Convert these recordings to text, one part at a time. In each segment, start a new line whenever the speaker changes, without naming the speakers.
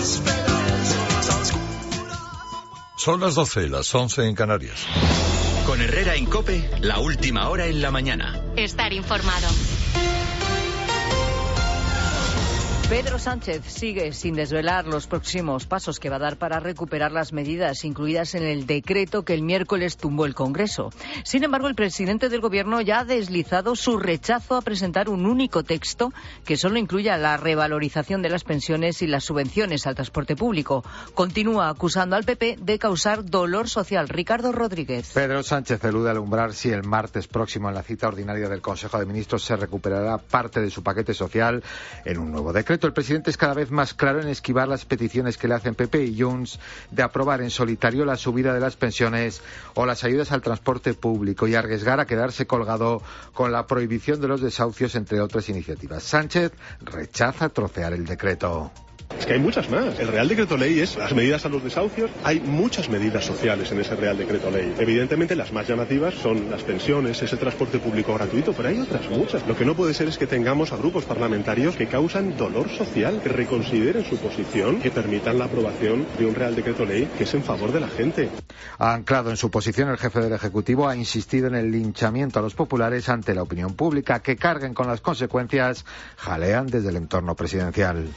Son las 12, las 11 en Canarias.
Con Herrera en COPE, la última hora en la mañana.
Estar informado.
Pedro Sánchez sigue sin desvelar los próximos pasos que va a dar para recuperar las medidas incluidas en el decreto que el miércoles tumbó el Congreso. Sin embargo, el presidente del Gobierno ya ha deslizado su rechazo a presentar un único texto que solo incluya la revalorización de las pensiones y las subvenciones al transporte público. Continúa acusando al PP de causar dolor social. Ricardo Rodríguez.
Pedro Sánchez elude alumbrar si el martes próximo en la cita ordinaria del Consejo de Ministros se recuperará parte de su paquete social en un nuevo decreto. El presidente es cada vez más claro en esquivar las peticiones que le hacen PP y Junts de aprobar en solitario la subida de las pensiones o las ayudas al transporte público y arriesgar a quedarse colgado con la prohibición de los desahucios, entre otras iniciativas. Sánchez rechaza trocear el decreto.
Es que hay muchas más. El Real Decreto Ley es las medidas a los desahucios. Hay muchas medidas sociales en ese Real Decreto Ley. Evidentemente las más llamativas son las pensiones, ese transporte público gratuito, pero hay otras muchas. Lo que no puede ser es que tengamos a grupos parlamentarios que causan dolor social, que reconsideren su posición, que permitan la aprobación de un Real Decreto Ley que es en favor de la gente.
Anclado en su posición, el jefe del Ejecutivo ha insistido en el linchamiento a los populares ante la opinión pública. Que carguen con las consecuencias, jalean desde el entorno presidencial.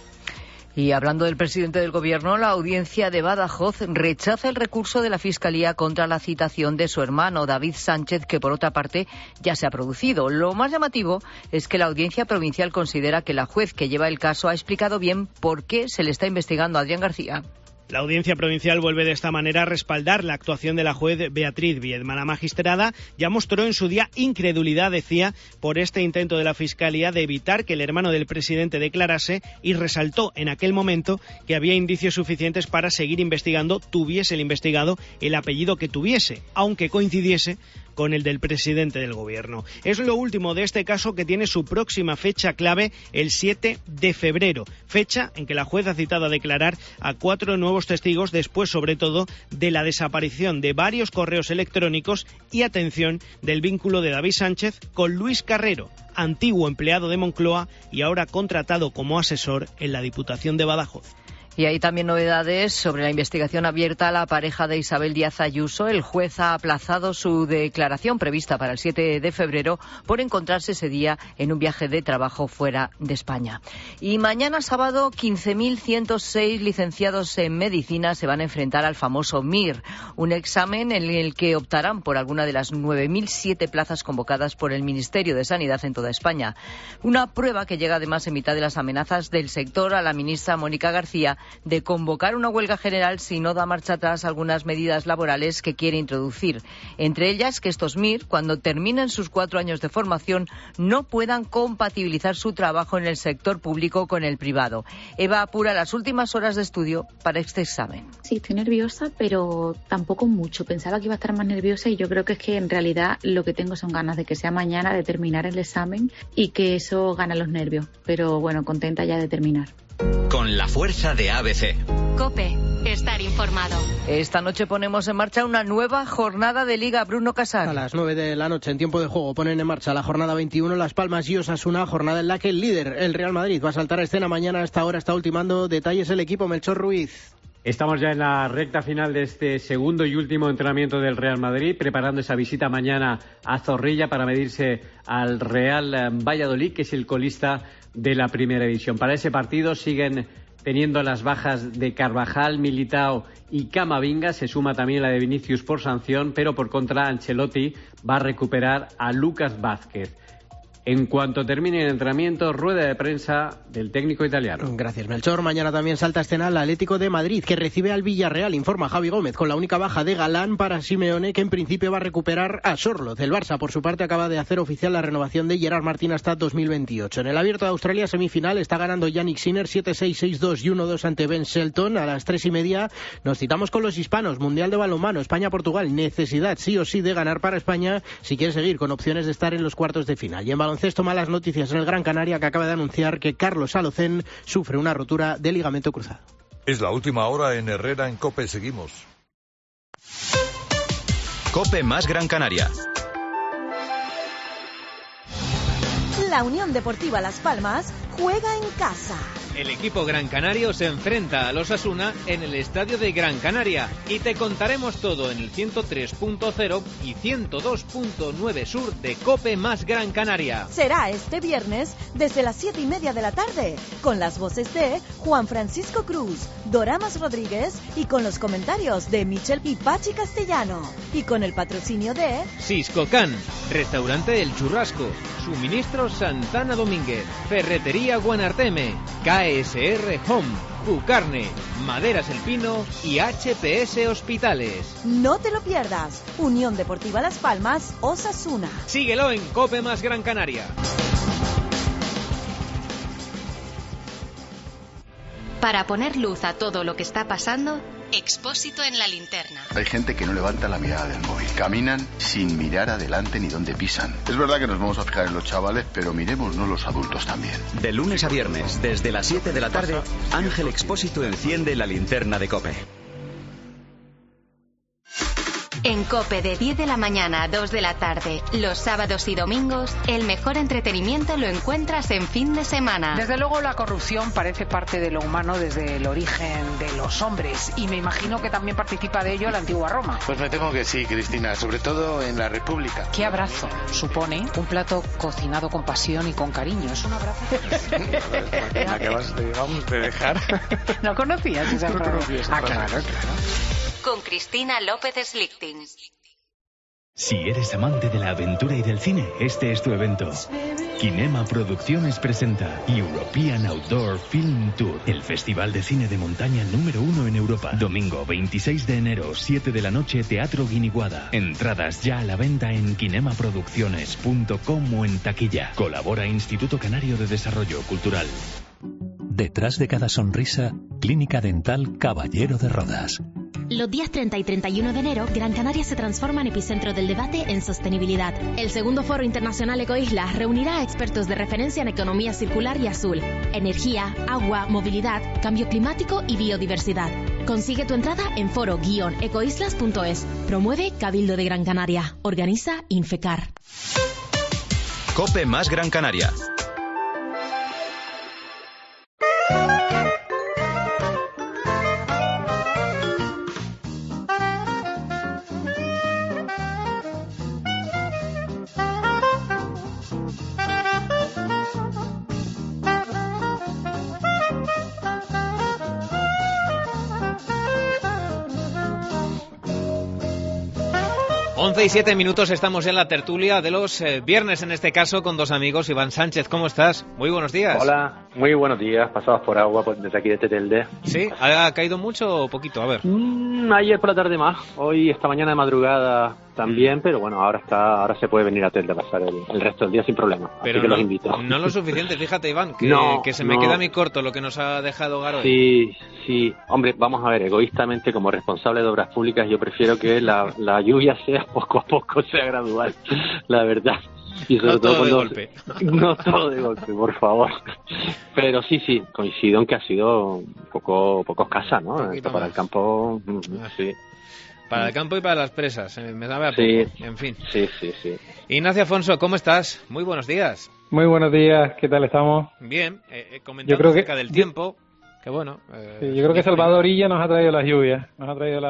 Y hablando del presidente del Gobierno, la audiencia de Badajoz rechaza el recurso de la Fiscalía contra la citación de su hermano David Sánchez, que por otra parte ya se ha producido. Lo más llamativo es que la audiencia provincial considera que la juez que lleva el caso ha explicado bien por qué se le está investigando a Adrián García.
La Audiencia Provincial vuelve de esta manera a respaldar la actuación de la juez Beatriz Viedma. La magistrada ya mostró en su día incredulidad, decía, por este intento de la Fiscalía de evitar que el hermano del presidente declarase y resaltó en aquel momento que había indicios suficientes para seguir investigando, tuviese el investigado el apellido que tuviese, aunque coincidiese con el del presidente del Gobierno. Es lo último de este caso, que tiene su próxima fecha clave el 7 de febrero, fecha en que la juez ha citado a declarar a 4 nuevos testigos después, sobre todo, de la desaparición de varios correos electrónicos y, atención, del vínculo de David Sánchez con Luis Carrero, antiguo empleado de Moncloa y ahora contratado como asesor en la Diputación de Badajoz.
Y hay también novedades sobre la investigación abierta a la pareja de Isabel Díaz Ayuso. El juez ha aplazado su declaración prevista para el 7 de febrero por encontrarse ese día en un viaje de trabajo fuera de España. Y mañana sábado, 15.106 licenciados en medicina se van a enfrentar al famoso MIR, un examen en el que optarán por alguna de las 9.007 plazas convocadas por el Ministerio de Sanidad en toda España. Una prueba que llega además en mitad de las amenazas del sector a la ministra Mónica García de convocar una huelga general si no da marcha atrás algunas medidas laborales que quiere introducir. Entre ellas, que estos MIR, cuando terminen sus 4 años de formación, no puedan compatibilizar su trabajo en el sector público con el privado. Eva apura las últimas horas de estudio para este examen.
Sí, estoy nerviosa, pero tampoco mucho. Pensaba que iba a estar más nerviosa y yo creo que es que en realidad lo que tengo son ganas de que sea mañana, de terminar el examen y que eso gana los nervios. Pero bueno, contenta ya de terminar.
Con la fuerza de ABC.
COPE, estar informado.
Esta noche ponemos en marcha una nueva jornada de Liga. Bruno Casar.
A las 9 de la noche, en tiempo de juego, ponen en marcha la jornada 21 Las Palmas y Osasuna, jornada en la que el líder, el Real Madrid, va a saltar a escena mañana. A esta hora está ultimando detalles el equipo. Melchor Ruiz.
Estamos ya en la recta final de este segundo y último entrenamiento del Real Madrid, preparando esa visita mañana a Zorrilla para medirse al Real Valladolid, que es el colista de la primera división. Para ese partido siguen teniendo las bajas de Carvajal, Militao y Camavinga. Se suma también la de Vinicius por sanción, pero por contra Ancelotti va a recuperar a Lucas Vázquez. En cuanto termine el entrenamiento, rueda de prensa del técnico italiano.
Gracias, Melchor. Mañana también salta a escena el Atlético de Madrid, que recibe al Villarreal, informa Javi Gómez, con la única baja de Galán para Simeone, que en principio va a recuperar a Sorloth. El Barça, por su parte, acaba de hacer oficial la renovación de Gerard Martín hasta 2028. En el Abierto de Australia, semifinal, está ganando Yannick Sinner 7-6, 6-2 y 1-2 ante Ben Shelton. A las 3:30 nos citamos con los hispanos. Mundial de balonmano, España-Portugal. Necesidad sí o sí de ganar para España si quiere seguir con opciones de estar en los cuartos de final. Y en baloncesto, malas noticias en el Gran Canaria, que acaba de anunciar que Carlos Alocén sufre una rotura de ligamento cruzado.
Es la última hora en Herrera en COPE. Seguimos.
COPE más Gran Canaria.
La Unión Deportiva Las Palmas juega en casa. El equipo Gran Canario se enfrenta al Osasuna en el estadio de Gran Canaria y te contaremos todo en el 103.0 y 102.9 sur de COPE más Gran Canaria.
Será este viernes desde las 7:30 de la tarde, con las voces de Juan Francisco Cruz, Doramas Rodríguez y con los comentarios de Michel Pipachi Castellano y con el patrocinio de
Siscocan, Restaurante El Churrasco, Suministros Santana Domínguez, Ferretería Guanarteme, KSR Home, Cucarne, Maderas El Pino y HPS Hospitales.
No te lo pierdas. Unión Deportiva Las Palmas, Osasuna.
Síguelo en COPE más Gran Canaria.
Para poner luz a todo lo que está pasando, Expósito en la linterna.
Hay gente que no levanta la mirada del móvil. Caminan sin mirar adelante ni dónde pisan. Es verdad que nos vamos a fijar en los chavales, pero mirémonos los adultos también.
De lunes a viernes, desde las 7 de la tarde, Ángel Expósito enciende la linterna de COPE.
En COPE de 10 de la mañana a 2 de la tarde, los sábados y domingos, el mejor entretenimiento lo encuentras en fin de semana.
Desde luego la corrupción parece parte de lo humano desde el origen de los hombres y me imagino que también participa de ello la antigua Roma.
Pues me temo que sí, Cristina, sobre todo en la República.
¿Qué abrazo supone un plato cocinado con pasión y con cariño? Es un abrazo.
¿Me acabas de dejar?
¿No conocías esa frase?
Ah, claro.
Con Cristina López Slichting.
Si eres amante de la aventura y del cine, este es tu evento. Kinema Producciones presenta European Outdoor Film Tour, el festival de cine de montaña número 1 en Europa. Domingo 26 de enero, 7 de la noche, Teatro Guiniguada. Entradas ya a la venta en kinemaproducciones.com o en taquilla. Colabora Instituto Canario de Desarrollo Cultural.
Detrás de cada sonrisa, Clínica Dental Caballero de Rodas.
Los días 30 y 31 de enero, Gran Canaria se transforma en epicentro del debate en sostenibilidad. El segundo Foro Internacional Ecoislas reunirá a expertos de referencia en economía circular y azul, energía, agua, movilidad, cambio climático y biodiversidad. Consigue tu entrada en foro-ecoislas.es. Promueve Cabildo de Gran Canaria. Organiza Infecar.
COPE más Gran Canaria.
Once y 7 minutos, estamos en la tertulia de los viernes, en este caso, con dos amigos. Iván Sánchez, ¿cómo estás? Muy buenos días.
Hola, muy buenos días, pasados por agua desde aquí de Telde.
¿Sí? ¿Ha caído mucho o poquito? A ver.
Ayer por la tarde más, hoy esta mañana de madrugada también, pero bueno, ahora se puede venir a Telde a pasar el resto del día sin problema,
pero
así que
no,
los invito.
No lo suficiente, fíjate, Iván, que se me queda a mí corto lo que nos ha dejado Garo.
Sí, hombre, vamos a ver, egoístamente, como responsable de obras públicas, yo prefiero que la lluvia sea poco a poco, sea gradual, la verdad. Y sobre
no todo de golpe.
No todo de golpe, por favor. Pero sí, coincido en que ha sido poco escasa, ¿no? Para el campo, sí.
Para el campo y para las presas, me sabe a poco, en fin.
Sí.
Ignacio Afonso, ¿cómo estás? Muy buenos días.
Muy buenos días, ¿qué tal estamos?
Bien, comentando acerca del tiempo, que bueno...
yo creo que Salvadorilla nos ha traído las lluvias, nos ha traído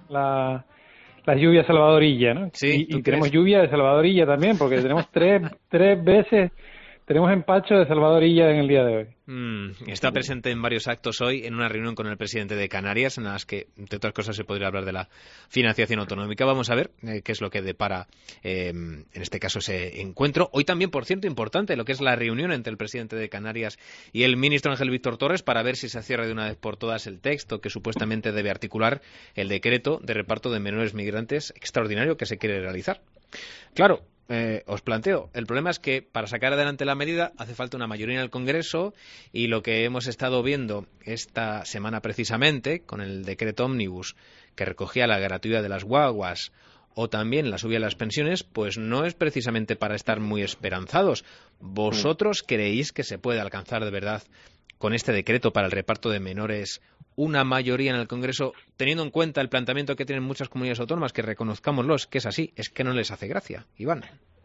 las lluvias Salvadorilla, ¿no?
Sí,
y tenemos lluvia de Salvadorilla también, porque tenemos tres veces, tenemos empacho de Salvadorilla en el día de hoy.
Está presente en varios actos hoy, en una reunión con el presidente de Canarias, en las que, entre otras cosas, se podría hablar de la financiación autonómica. Vamos a ver qué es lo que depara, en este caso, ese encuentro. Hoy también, por cierto, importante lo que es la reunión entre el presidente de Canarias y el ministro Ángel Víctor Torres para ver si se cierra de una vez por todas el texto que supuestamente debe articular el decreto de reparto de menores migrantes extraordinario que se quiere realizar. Claro, os planteo, el problema es que para sacar adelante la medida hace falta una mayoría en el Congreso, y lo que hemos estado viendo esta semana precisamente con el decreto ómnibus que recogía la gratuidad de las guaguas o también la subida de las pensiones, pues no es precisamente para estar muy esperanzados. ¿Vosotros creéis que se puede alcanzar de verdad con este decreto para el reparto de menores una mayoría en el Congreso, teniendo en cuenta el planteamiento que tienen muchas comunidades autónomas, que reconozcámoslo, que es así, es que no les hace gracia, Iván?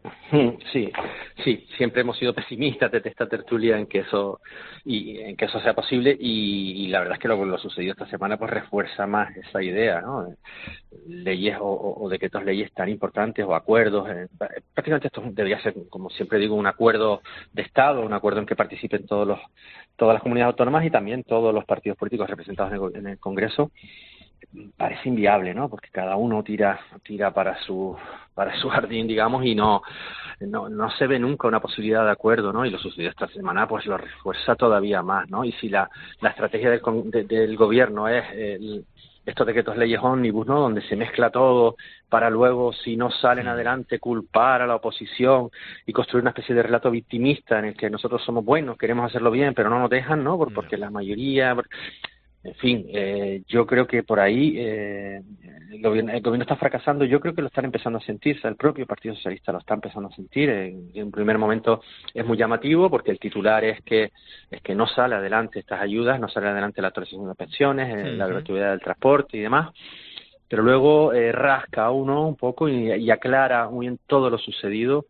Sí, siempre hemos sido pesimistas desde esta tertulia en que eso sea posible y la verdad es que lo sucedido esta semana pues refuerza más esa idea, ¿no? Leyes o decretos leyes tan importantes o acuerdos, prácticamente esto debería ser, como siempre digo, un acuerdo de Estado, un acuerdo en que participen todas las comunidades autónomas y también todos los partidos políticos representados en el Congreso. Parece inviable, ¿no? Porque cada uno tira para su jardín, digamos, y no se ve nunca una posibilidad de acuerdo, ¿no? Y lo sucedido esta semana pues lo refuerza todavía más, ¿no? Y si la estrategia del gobierno es estos decretos leyes ómnibus, ¿no? Donde se mezcla todo para luego, si no salen adelante, culpar a la oposición y construir una especie de relato victimista en el que nosotros somos buenos, queremos hacerlo bien, pero no nos dejan, ¿no? Porque la mayoría... En fin, yo creo que por ahí el gobierno está fracasando. Yo creo que lo están empezando a sentir. O sea, el propio Partido Socialista lo está empezando a sentir. En un primer momento es muy llamativo porque el titular es que no sale adelante estas ayudas, no sale adelante la actualización de pensiones, la gratuidad del transporte y demás. Pero luego rasca uno un poco y aclara muy bien todo lo sucedido.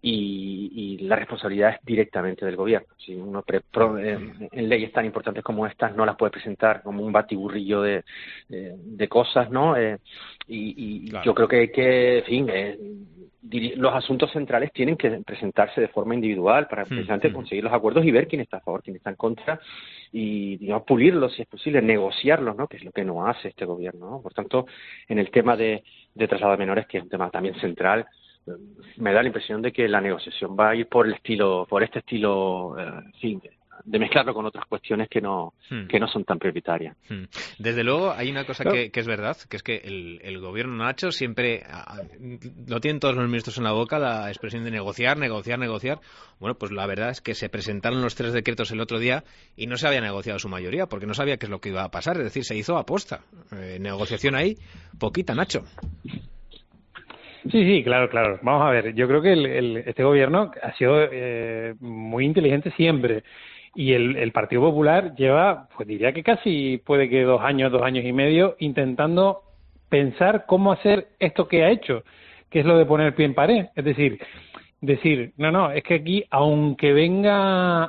Y la responsabilidad es directamente del gobierno. Si uno en leyes tan importantes como estas no las puede presentar como un batiburrillo de cosas, ¿no? Claro. Yo creo que en fin, los asuntos centrales tienen que presentarse de forma individual para precisamente conseguir los acuerdos y ver quién está a favor, quién está en contra y digamos, pulirlos si es posible, negociarlos, ¿no? Que es lo que no hace este gobierno, ¿no? Por tanto, en el tema de traslado de menores, que es un tema también central, me da la impresión de que la negociación va a ir por este estilo, en fin, de mezclarlo con otras cuestiones que no son tan prioritarias.
Desde luego hay una cosa que es verdad, que es que el gobierno Nacho siempre lo tienen todos los ministros en la boca, la expresión de negociar. Bueno, pues la verdad es que se presentaron los 3 decretos el otro día y no se había negociado su mayoría porque no sabía qué es lo que iba a pasar, es decir, se hizo aposta. Negociación ahí, poquita, Nacho.
Sí, claro. Vamos a ver, yo creo que este gobierno ha sido muy inteligente siempre y el Partido Popular lleva, pues diría que casi puede que 2 años y medio intentando pensar cómo hacer esto que ha hecho, que es lo de poner pie en pared, es decir, no, es que aquí aunque venga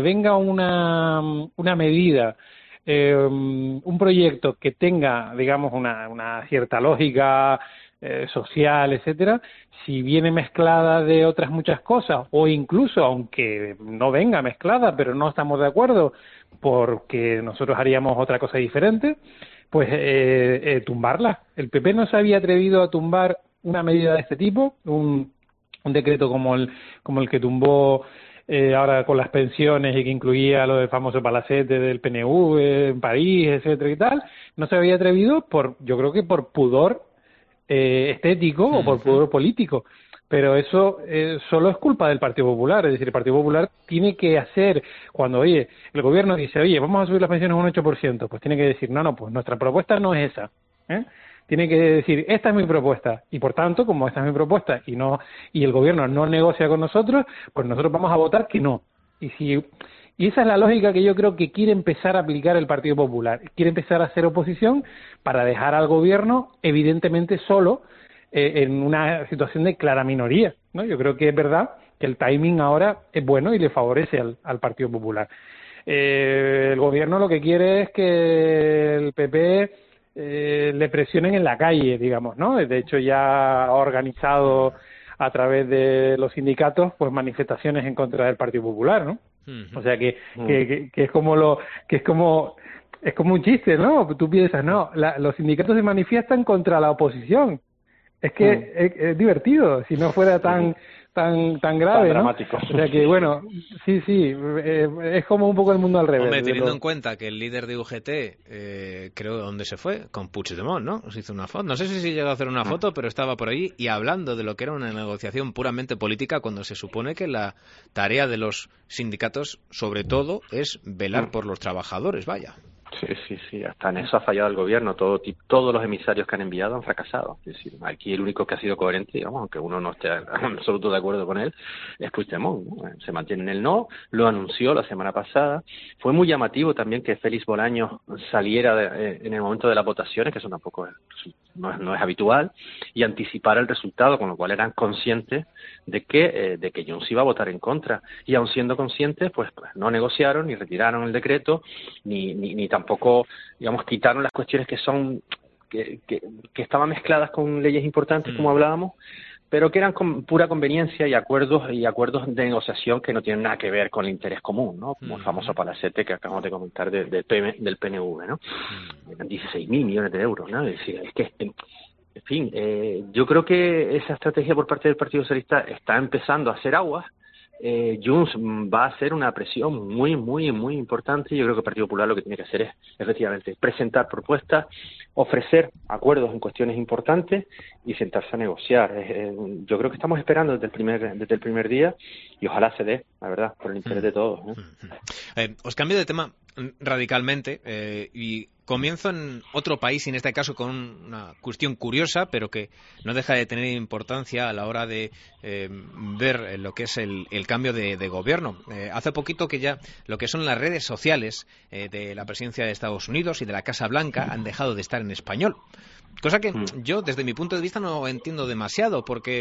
una medida, un proyecto que tenga, digamos, una cierta lógica social, etcétera, si viene mezclada de otras muchas cosas o incluso aunque no venga mezclada pero no estamos de acuerdo porque nosotros haríamos otra cosa diferente, pues tumbarla. El PP no se había atrevido a tumbar una medida de este tipo, un decreto como el que tumbó ahora con las pensiones y que incluía lo del famoso palacete del PNV en París, etcétera y tal. No se había atrevido yo creo que por pudor estético o por pudor político, pero eso solo es culpa del Partido Popular. Es decir, el Partido Popular tiene que hacer, cuando el gobierno dice, vamos a subir las pensiones un 8%, pues tiene que decir, no, pues nuestra propuesta no es esa, tiene que decir, esta es mi propuesta, y por tanto, como esta es mi propuesta y el gobierno no negocia con nosotros, pues nosotros vamos a votar que no. Y esa es la lógica que yo creo que quiere empezar a aplicar el Partido Popular. Quiere empezar a hacer oposición para dejar al gobierno evidentemente solo en una situación de clara minoría, ¿no? Yo creo que es verdad que el timing ahora es bueno y le favorece al Partido Popular. El gobierno lo que quiere es que el PP le presionen en la calle, digamos, ¿no? De hecho ya ha organizado a través de los sindicatos pues manifestaciones en contra del Partido Popular, ¿no? O sea que es como un chiste, ¿no? Tú piensas, no, los sindicatos se manifiestan contra la oposición. Es que es divertido, si no fuera tan grave, ¿no? Dramático. O sea que, bueno, sí, es como un poco el mundo al revés.
Hombre, teniendo en cuenta que el líder de UGT, creo, ¿dónde se fue? Con Puigdemont, ¿no? Se hizo una foto. No sé si llegó a hacer una foto, pero estaba por ahí y hablando de lo que era una negociación puramente política cuando se supone que la tarea de los sindicatos, sobre todo, es velar por los trabajadores, vaya.
Sí, hasta en eso ha fallado el gobierno. Todos los emisarios que han enviado han fracasado. Es decir, aquí el único que ha sido coherente, digamos, aunque uno no esté en absoluto de acuerdo con él, es Puigdemont, ¿no? Se mantiene en el no, lo anunció la semana pasada. Fue muy llamativo también que Félix Bolaños saliera en el momento de las votaciones, que eso tampoco no es habitual, y anticipara el resultado, con lo cual eran conscientes de que Junts iba a votar en contra. Y aun siendo conscientes, pues no negociaron, ni retiraron el decreto, ni tampoco, digamos, quitaron las cuestiones que estaban mezcladas con leyes importantes, como hablábamos, pero que eran con pura conveniencia y acuerdos de negociación que no tienen nada que ver con el interés común, ¿no? Como el famoso palacete que acabamos de comentar del PNV, ¿no? Eran 16.000 millones de euros, ¿no? Es decir, es que, en fin, yo creo que esa estrategia por parte del Partido Socialista está empezando a hacer aguas. Junts va a hacer una presión muy, muy, muy importante. Yo creo que el Partido Popular lo que tiene que hacer es, efectivamente, presentar propuestas, ofrecer acuerdos en cuestiones importantes y sentarse a negociar. Yo creo que estamos esperando desde el primer día y ojalá se dé, la verdad, por el interés de todos, ¿no?
Os cambio de tema radicalmente y comienzo en otro país, y en este caso con una cuestión curiosa, pero que no deja de tener importancia a la hora de ver lo que es el cambio de gobierno. Hace poquito que ya lo que son las redes sociales de la presidencia de Estados Unidos y de la Casa Blanca han dejado de estar en español. Cosa que yo, desde mi punto de vista, no entiendo demasiado, porque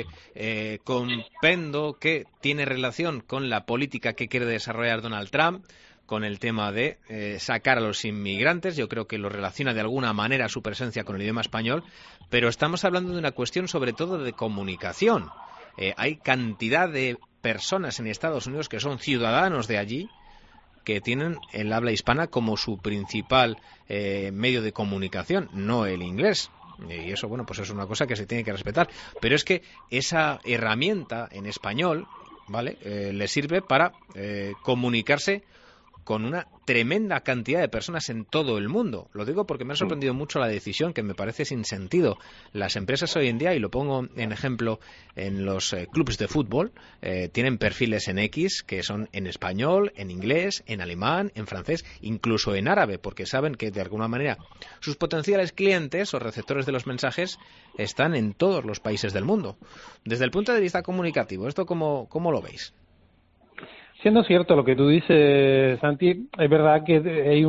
comprendo que tiene relación con la política que quiere desarrollar Donald Trump, con el tema de sacar a los inmigrantes. Yo creo que lo relaciona de alguna manera su presencia con el idioma español, pero estamos hablando de una cuestión sobre todo de comunicación. Hay cantidad de personas en Estados Unidos que son ciudadanos de allí, que tienen el habla hispana como su principal medio de comunicación, no el inglés. Y eso, bueno, pues es una cosa que se tiene que respetar. Pero es que esa herramienta en español, ¿vale?, le sirve para comunicarse con una tremenda cantidad de personas en todo el mundo. Lo digo porque me ha sorprendido mucho la decisión, que me parece sin sentido. Las empresas hoy en día, y lo pongo en ejemplo en los clubes de fútbol, tienen perfiles en X que son en español, en inglés, en alemán, en francés, incluso en árabe, porque saben que de alguna manera sus potenciales clientes o receptores de los mensajes están en todos los países del mundo. Desde el punto de vista comunicativo, ¿esto cómo lo veis?
Siendo cierto lo que tú dices, Santi, es verdad que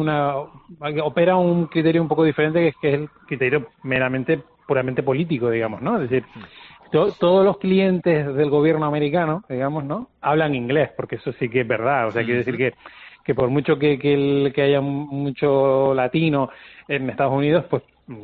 opera un criterio un poco diferente, que es el criterio puramente político, digamos, ¿no? Es decir, todos los clientes del gobierno americano, digamos, ¿no?, hablan inglés, porque eso sí que es verdad. O sea, quiere decir que por mucho que haya mucho latino en Estados Unidos, pues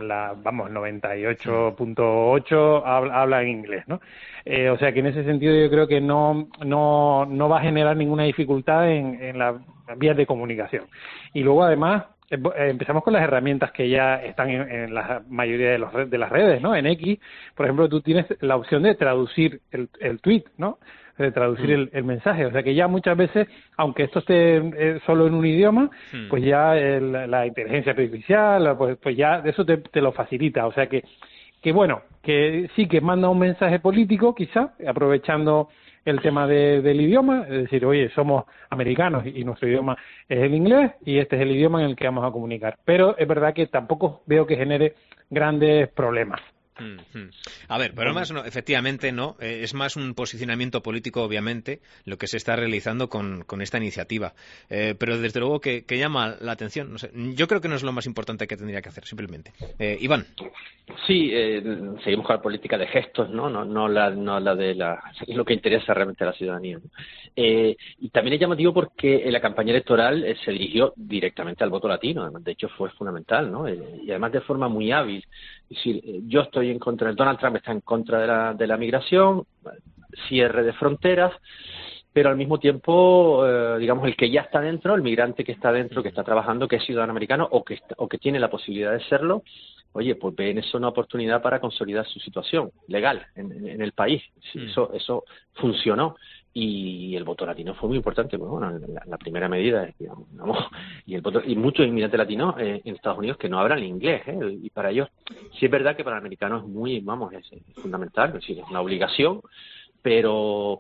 98.8 habla en inglés, ¿no? O sea que en ese sentido yo creo que no va a generar ninguna dificultad en las vías de comunicación. Y luego además empezamos con las herramientas que ya están en la mayoría de las redes, ¿no? En X, por ejemplo, tú tienes la opción de traducir el tweet, ¿no?, de traducir el mensaje. O sea que ya muchas veces, aunque esto esté solo en un idioma, pues ya la inteligencia artificial, pues ya eso te lo facilita. O sea que bueno, que sí que manda un mensaje político, quizá, aprovechando el tema del idioma, es decir, oye, somos americanos y nuestro idioma es el inglés y este es el idioma en el que vamos a comunicar. Pero es verdad que tampoco veo que genere grandes problemas.
A ver, pero más no, efectivamente no, es más un posicionamiento político, obviamente, lo que se está realizando con esta iniciativa, pero desde luego que llama la atención. No sé, yo creo que no es lo más importante que tendría que hacer, simplemente. Iván.
Sí, seguimos con la política de gestos, no la de lo que interesa realmente a la ciudadanía, ¿no? Y también es llamativo porque la campaña electoral se dirigió directamente al voto latino. De hecho fue fundamental, ¿no? Y además de forma muy hábil. Es decir, yo estoy en contra, Donald Trump está en contra de la migración, cierre de fronteras, pero al mismo tiempo, digamos, el que ya está dentro, el migrante que está dentro, que está trabajando, que es ciudadano americano o que tiene la posibilidad de serlo, oye, pues ve en eso una oportunidad para consolidar su situación legal en el país. Sí, eso funcionó. Y el voto latino fue muy importante, pues bueno, la primera medida, digamos, y muchos inmigrantes latinos en Estados Unidos que no hablan inglés, y para ellos sí es verdad que para el americano es es fundamental, es decir, es una obligación, pero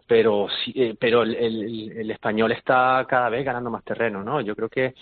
el español está cada vez ganando más terreno, ¿no? Yo creo que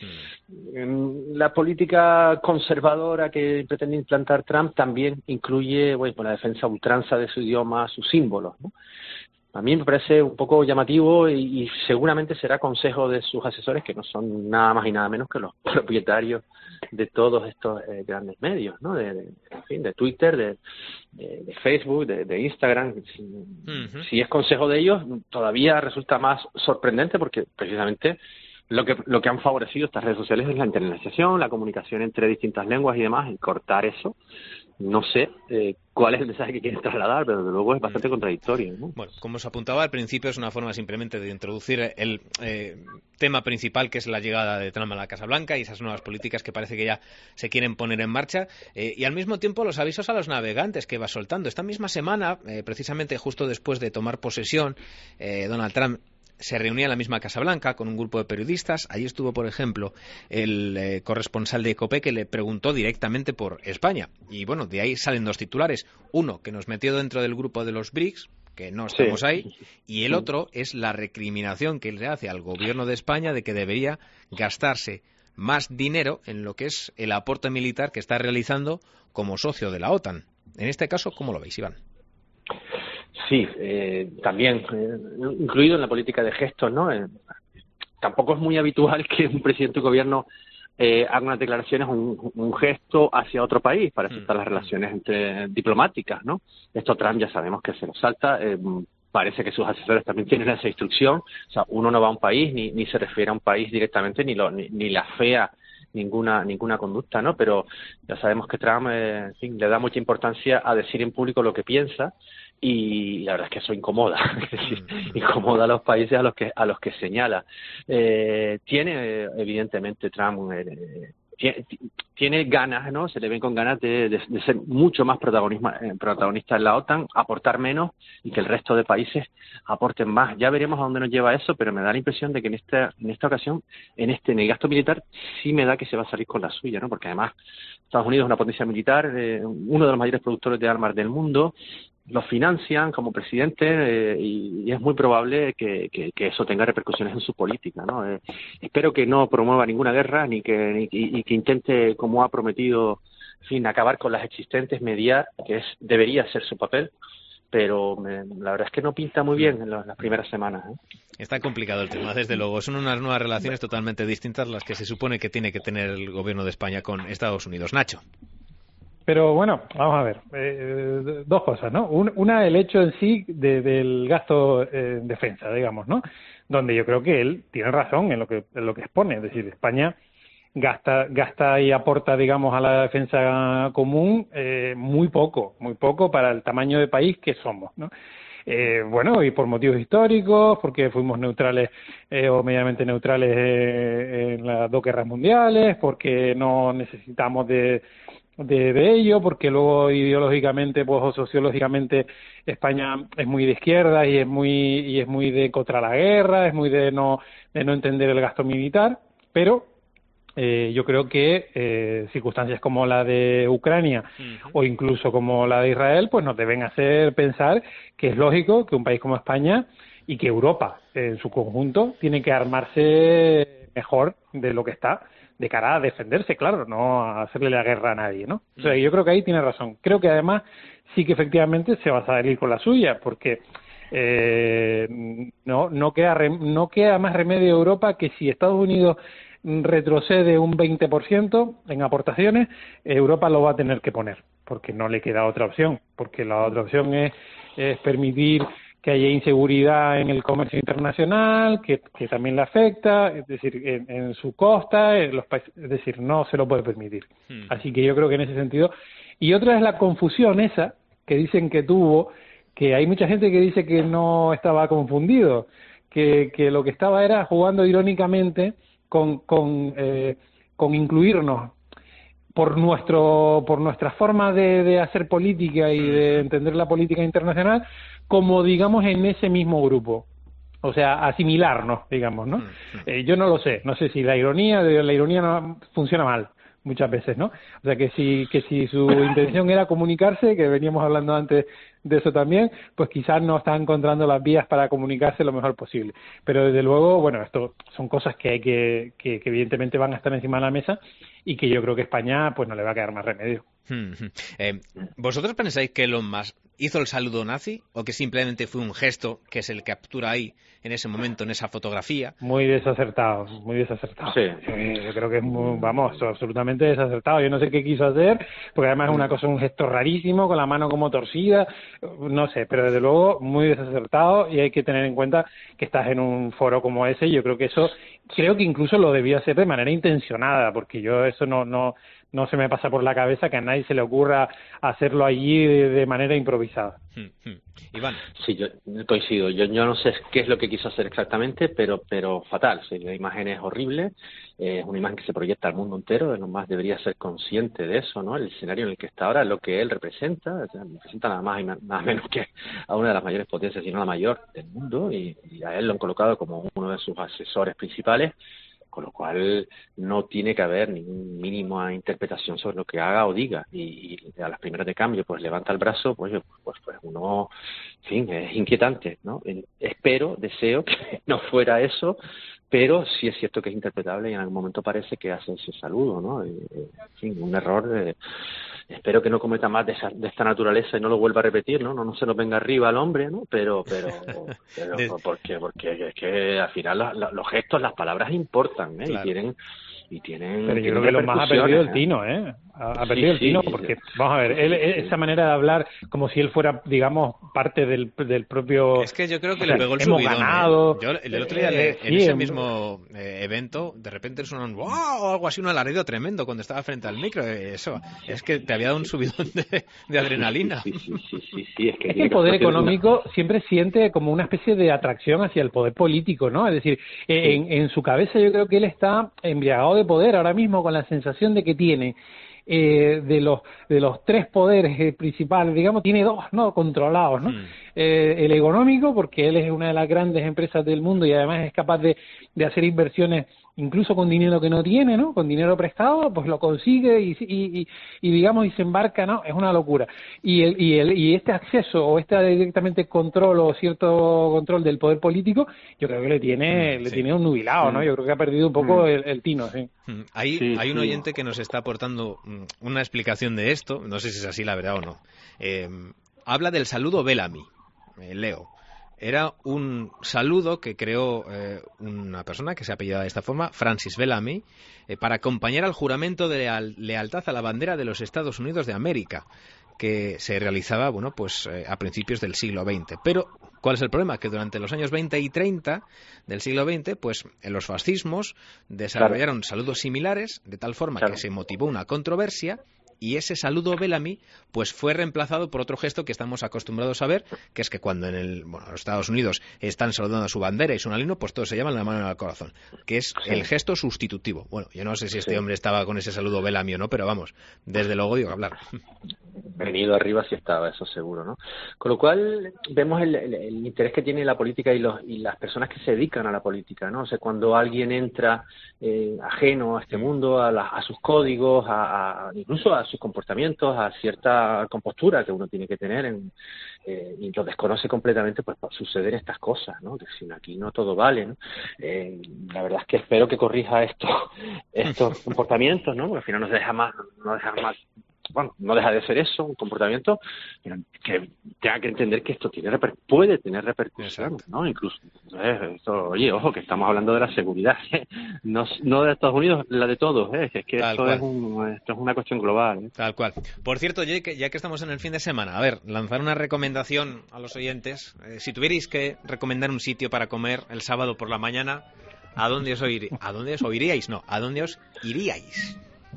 la política conservadora que pretende implantar Trump también incluye, bueno, la defensa a ultranza de su idioma, sus símbolos, ¿no? A mí me parece un poco llamativo y seguramente será consejo de sus asesores, que no son nada más y nada menos que los propietarios de todos estos grandes medios, ¿no? En fin, de Twitter, de Facebook, de Instagram. Si es consejo de ellos, todavía resulta más sorprendente, porque precisamente lo que han favorecido estas redes sociales es la internalización, la comunicación entre distintas lenguas y demás, y cortar eso. No sé cuál es el mensaje que quieren trasladar, pero desde luego es bastante contradictorio, ¿no?
Bueno, como os apuntaba al principio, es una forma simplemente de introducir el tema principal, que es la llegada de Trump a la Casa Blanca y esas nuevas políticas que parece que ya se quieren poner en marcha, y al mismo tiempo los avisos a los navegantes que va soltando. Esta misma semana, precisamente justo después de tomar posesión, Donald Trump se reunía en la misma Casa Blanca con un grupo de periodistas. Allí estuvo, por ejemplo, el corresponsal de COPE, que le preguntó directamente por España. Y bueno, de ahí salen dos titulares. Uno, que nos metió dentro del grupo de los BRICS, que no estamos ahí. Y el otro es la recriminación que le hace al gobierno de España de que debería gastarse más dinero en lo que es el aporte militar que está realizando como socio de la OTAN. En este caso, ¿cómo lo veis, Iván?
Sí, también incluido en la política de gestos, ¿no? Tampoco es muy habitual que un presidente de gobierno haga unas declaraciones, un gesto hacia otro país para aceptar las relaciones diplomáticas, ¿no? Esto Trump ya sabemos que se lo salta. Parece que sus asesores también tienen esa instrucción. O sea, uno no va a un país ni se refiere a un país directamente ni la fea ninguna conducta, ¿no? Pero ya sabemos que Trump, en fin, le da mucha importancia a decir en público lo que piensa, y la verdad es que eso incomoda, es decir, incomoda a los países a los que señala. Tiene evidentemente Trump tiene ganas, ¿no? Se le ven con ganas de ser mucho más protagonista en la OTAN, aportar menos y que el resto de países aporten más. Ya veremos a dónde nos lleva eso, pero me da la impresión de que en esta ocasión, en el gasto militar, sí me da que se va a salir con la suya, ¿no? Porque además Estados Unidos es una potencia militar, uno de los mayores productores de armas del mundo, lo financian como presidente, y es muy probable que eso tenga repercusiones en su política, ¿no? Espero que no promueva ninguna guerra y que intente, como ha prometido, en fin, acabar con las existentes, mediar, que debería ser su papel, pero la verdad es que no pinta muy bien en las primeras semanas, ¿eh?
Está complicado el tema, desde luego. Son unas nuevas relaciones totalmente distintas las que se supone que tiene que tener el gobierno de España con Estados Unidos. Nacho.
Pero bueno, vamos a ver, dos cosas, ¿no? Una, el hecho en sí del gasto en defensa, digamos, ¿no? Donde yo creo que él tiene razón en lo que expone. Es decir, España gasta y aporta, digamos, a la defensa común muy poco para el tamaño de país que somos, ¿no? Bueno, y por motivos históricos, porque fuimos neutrales o medianamente neutrales en las dos guerras mundiales, porque no necesitamos de ello, porque luego ideológicamente, pues, o sociológicamente, España es muy de izquierda y es muy de contra la guerra, es muy de no entender el gasto militar, pero yo creo que circunstancias como la de Ucrania o incluso como la de Israel, pues nos deben hacer pensar que es lógico que un país como España y que Europa en su conjunto tiene que armarse mejor de lo que está, de cara a defenderse, claro, no a hacerle la guerra a nadie, ¿no? O sea, yo creo que ahí tiene razón. Creo que además sí que efectivamente se va a salir con la suya, porque no queda más remedio a Europa que si Estados Unidos retrocede un 20% en aportaciones, Europa lo va a tener que poner, porque no le queda otra opción, porque la otra opción es permitir que haya inseguridad en el comercio internacional, que también le afecta, es decir, en su costa, en los países, es decir, no se lo puede permitir. Así que yo creo que en ese sentido. Y otra es la confusión esa que dicen que tuvo, que hay mucha gente que dice que no estaba confundido, que lo que estaba era jugando irónicamente con incluirnos por nuestra forma de hacer política y de entender la política internacional, como, digamos, en ese mismo grupo. O sea, asimilarnos, digamos, ¿no? Yo no lo sé. No sé si la ironía no funciona mal, muchas veces, ¿no? O sea, que si su intención era comunicarse, que veníamos hablando antes de eso también, pues quizás no está encontrando las vías para comunicarse lo mejor posible. Pero desde luego, bueno, esto son cosas que hay que evidentemente van a estar encima de la mesa y que yo creo que España pues no le va a quedar más remedio.
¿Vosotros pensáis que Elon Musk hizo el saludo nazi o que simplemente fue un gesto que es el captura ahí en ese momento, en esa fotografía?
Muy desacertado, muy desacertado.
Sí.
Yo creo que es absolutamente desacertado. Yo no sé qué quiso hacer, porque además es una cosa, un gesto rarísimo, con la mano como torcida, no sé, pero desde luego muy desacertado, y hay que tener en cuenta que estás en un foro como ese, y yo creo que eso, creo que incluso lo debía hacer de manera intencionada, porque yo eso no se me pasa por la cabeza que a nadie se le ocurra hacerlo allí de manera improvisada.
Iván.
Sí, yo coincido. Yo no sé qué es lo que quiso hacer exactamente, pero fatal. Sí, la imagen es horrible, es una imagen que se proyecta al mundo entero. Elon Musk debería ser consciente de eso, ¿no? El escenario en el que está ahora, lo que él representa, o sea, representa nada más y nada menos que a una de las mayores potencias, si no la mayor del mundo, y a él lo han colocado como uno de sus asesores principales, con lo cual no tiene que haber ningún mínimo de interpretación sobre lo que haga o diga, y a las primeras de cambio pues levanta el brazo, pues uno, en fin, es inquietante, ¿no? Deseo que no fuera eso, pero sí es cierto que es interpretable y en algún momento parece que hace ese saludo, ¿no? En fin, un error. Espero que no cometa más de esta naturaleza y no lo vuelva a repetir, ¿no? No se nos venga arriba al hombre, ¿no? Pero porque es que al final los gestos, las palabras importan, ¿eh? Claro. Y tienen
pero yo creo que lo más ha perdido el tino, ¿eh? Ha perdido el tino, porque, vamos a ver, esa manera de hablar como si él fuera, digamos, parte del propio...
Es que yo creo que le pegó el subidón.
Ganado.
Yo el otro día, en ese mismo evento, de repente sonó un ¡wow! O algo así, un alarido tremendo cuando estaba frente al micro. Eso, es que te había dado un subidón de adrenalina.
Sí, es que
el poder económico siempre siente como una especie de atracción hacia el poder político, ¿no? Es decir, en su cabeza yo creo que él está embriagado de poder ahora mismo, con la sensación de que tiene de los tres poderes principales, digamos, tiene dos, ¿no?, controlados, ¿no? El económico, porque él es una de las grandes empresas del mundo y además es capaz de hacer inversiones incluso con dinero que no tiene, ¿no? Con dinero prestado, pues lo consigue y digamos, y se embarca, ¿no? Es una locura. Y este acceso o este directamente control o cierto control del poder político, yo creo que le tiene un nubilado, ¿no? Yo creo que ha perdido un poco el tino, sí.
Hay un oyente que nos está aportando una explicación de esto, no sé si es así la verdad o no. Habla del saludo Bellamy, Leo. Era un saludo que creó una persona que se apellidaba de esta forma, Francis Bellamy, para acompañar al juramento de lealtad a la bandera de los Estados Unidos de América, que se realizaba, a principios del siglo XX. Pero, ¿cuál es el problema? Que durante los años 20 y 30 del siglo XX, pues en los fascismos desarrollaron saludos similares, de tal forma que se motivó una controversia. Y ese saludo Bellamy pues fue reemplazado por otro gesto que estamos acostumbrados a ver, que es que cuando los Estados Unidos están saludando a su bandera y su alino, pues todos se llaman la mano al corazón, que es el gesto sustitutivo. Bueno, yo no sé si este hombre estaba con ese saludo Bellamy o no, pero vamos, desde luego digo hablar.
Venido arriba sí estaba, eso seguro, ¿no? Con lo cual vemos el interés que tiene la política y las personas que se dedican a la política, ¿no? O sea, cuando alguien entra ajeno a este mundo, a sus códigos, incluso a sus comportamientos, a cierta compostura que uno tiene que tener y lo desconoce completamente, pues suceden estas cosas, ¿no? Que si aquí no todo vale, ¿no? La verdad es que espero que corrija estos comportamientos, ¿no? Porque al final no deja de ser eso, un comportamiento que tenga que entender que esto puede tener repercusiones, ¿no? Incluso, oye, ojo, que estamos hablando de la seguridad, no de Estados Unidos, la de todos, es que esto es una cuestión global.
Tal cual. Por cierto, ya que estamos en el fin de semana, a ver, lanzar una recomendación a los oyentes. Si tuvierais que recomendar un sitio para comer el sábado por la mañana, ¿a dónde os iríais? No, ¿a dónde os iríais?